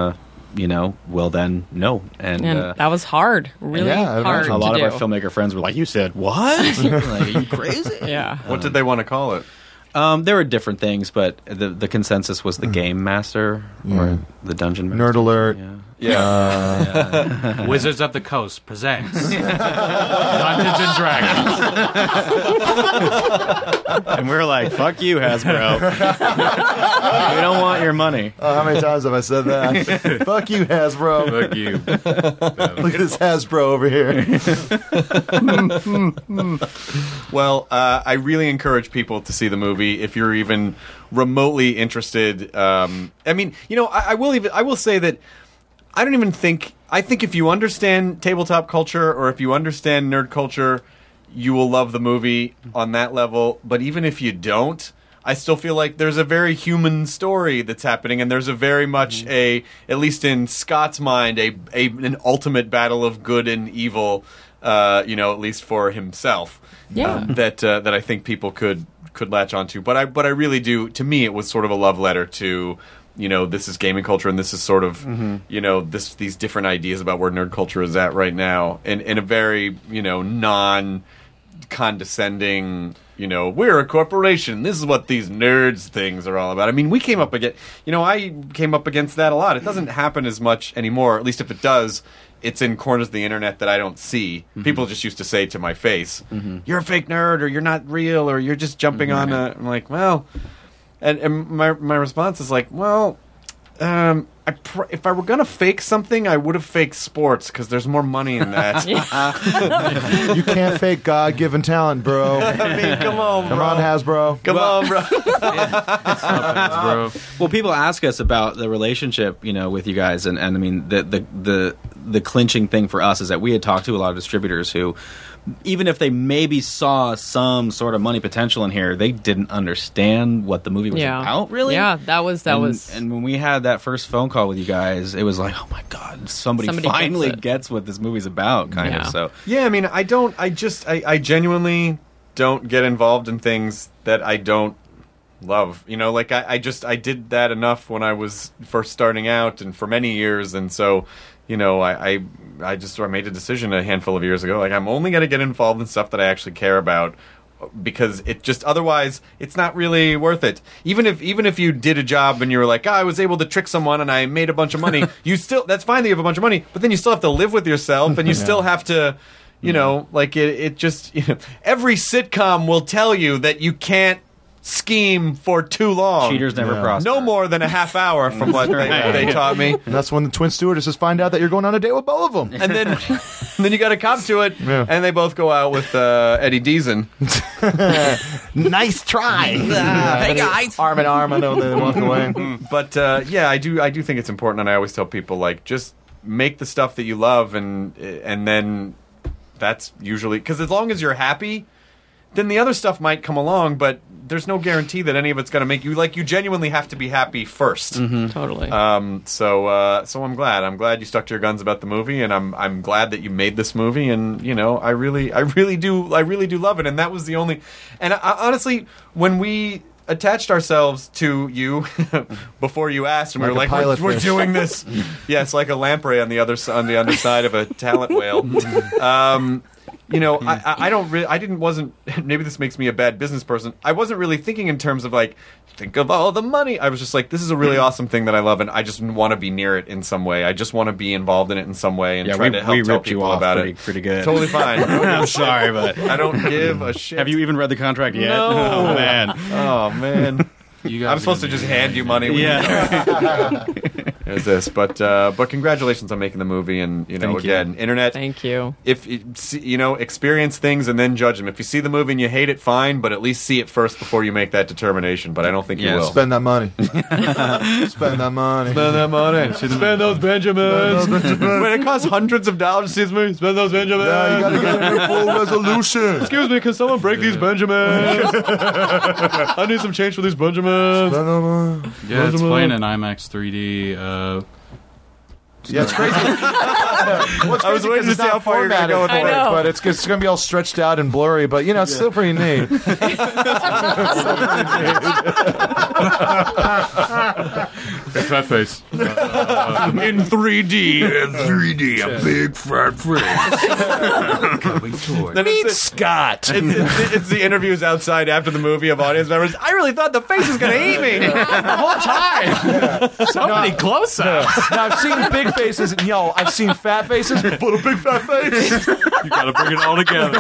well then, no. And that was hard, really Yeah, I hard imagine. a lot to of do. our filmmaker friends were like, "You said what? Like, are you crazy?" Yeah. What did they want to call it? There were different things, but the consensus was the Game Master or the Dungeon Master. Nerd alert. Yeah. Yeah. Wizards of the Coast presents Dungeons and Dragons. And we're like, fuck you, Hasbro. We don't want your money. Oh, how many times have I said that? Fuck you, Hasbro. Fuck you. Look at this Hasbro over here. Well, I really encourage people to see the movie if you're even remotely interested. I mean, you know, I will say that I don't even think. I think if you understand tabletop culture or if you understand nerd culture, you will love the movie on that level. But even if you don't, I still feel like there's a very human story that's happening, and there's a very much at least in Scott's mind, an ultimate battle of good and evil. At least for himself. Yeah. That I think people could latch onto. But I really do. To me, it was sort of a love letter to. This is gaming culture, and this is sort of, these different ideas about where nerd culture is at right now, in a very, non-condescending, we're a corporation. This is what these nerds things are all about. I mean, we came up against, I came up against that a lot. It doesn't happen as much anymore, at least if it does. It's in corners of the internet that I don't see. People just used to say to my face, "You're a fake nerd," or "You're not real," or "You're just jumping on a." I'm like, well. And my response is like, well, if I were going to fake something, I would have faked sports because there's more money in that. You can't fake God-given talent, bro. I mean, come on, bro. Come on, Hasbro. Come on, bro. Well, people ask us about the relationship, with you guys, and I mean, the clinching thing for us is that we had talked to a lot of distributors who, even if they maybe saw some sort of money potential in here, they didn't understand what the movie was about, really. Yeah, that was. And when we had that first phone call with you guys, it was like, oh my God, somebody finally gets what this movie's about, kind of. So yeah, I mean, I genuinely don't get involved in things that I don't love. I did that enough when I was first starting out and for many years, and so. I made a decision a handful of years ago. Like, I'm only going to get involved in stuff that I actually care about, because it just otherwise it's not really worth it. Even if you did a job and you were like, I was able to trick someone and I made a bunch of money, that's fine that you have a bunch of money, but then you still have to live with yourself and you still have to. Every sitcom will tell you that you can't scheme for too long. Cheaters never prosper. No more than a half hour from what they taught me. And that's when the twin stewardesses find out that you're going on a date with both of them. And then you got to cop to it, and they both go out with Eddie Deason. Nice try. Hey guys, arm in arm. I know they walk away. But I do think it's important, and I always tell people, like, just make the stuff that you love, and then that's usually, because as long as you're happy, then the other stuff might come along, but there's no guarantee that any of it's going to make you, like, you genuinely have to be happy first. Totally. So I'm glad. I'm glad you stuck to your guns about the movie, and I'm glad that you made this movie, and I really do love it. And that was the only. And honestly, when we attached ourselves to you before you asked, and we were like, we're doing this. Yes, like a lamprey on the underside of a talent whale. Maybe this makes me a bad business person. I wasn't really thinking in terms of, like, think of all the money. I was just like, this is a really awesome thing that I love, and I just want to be near it in some way. I just want to be involved in it in some way and try to help tell people about it. Pretty good. Totally fine. I'm sorry, but I don't give a shit. Have you even read the contract yet? No. Oh, man. Oh, man. I'm supposed to just hand you money. There's this, but congratulations on making the movie, and internet. Thank you. If experience things and then judge them. If you see the movie and you hate it, fine, but at least see it first before you make that determination. But I don't think you will. Spend that money. Spend that money. Spend that money. Spend those Benjamins. When it costs hundreds of dollars to see this movie, spend those Benjamins. Yeah, you gotta get it in full resolution. Excuse me, can someone break these Benjamins? I need some change for these Benjamins. Yeah, it's playing in IMAX 3D. Yeah, it's crazy. I was waiting to see how far you're going to go with it, but it's going to be all stretched out and blurry, but, it's still pretty neat. That's my face. In 3D. In 3D, a big fat face. Coming toward. Meet Scott. It's the interviews outside after the movie of audience members. I really thought the face was going to eat me the whole time. So many close-ups. Now, I've seen big faces, and I've seen fat faces, but a big fat face. You gotta bring it all together.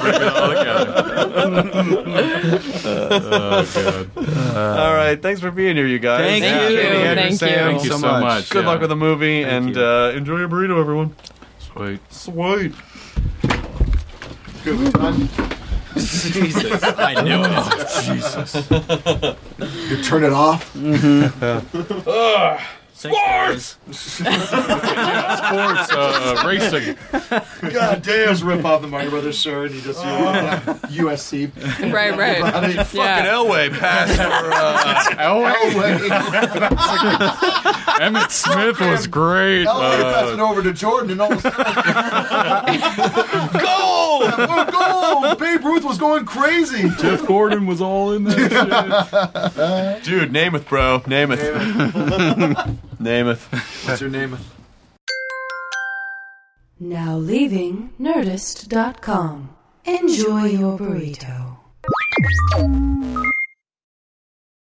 Oh, God. All right, thanks for being here, you guys. Thank you. Andrew, Thank Sam, you. Thank you so much. Good Yeah. luck with the movie, and you. enjoy your burrito, everyone. Sweet. Sweet. Good, we done? Jesus, I knew it. You turn it off. Sports. Sports, racing. God damn, just rip off the Mario Brothers shirt and you just USC. Right. Fucking Elway passed for Emmett Smith was great. Pass it over to Jordan and all of a sudden, goal. goal! Babe Ruth was going crazy. Jeff Gordon was all in that shit. Dude, Namath, bro. Namath. What's your name? Now leaving Nerdist.com. Enjoy your burrito.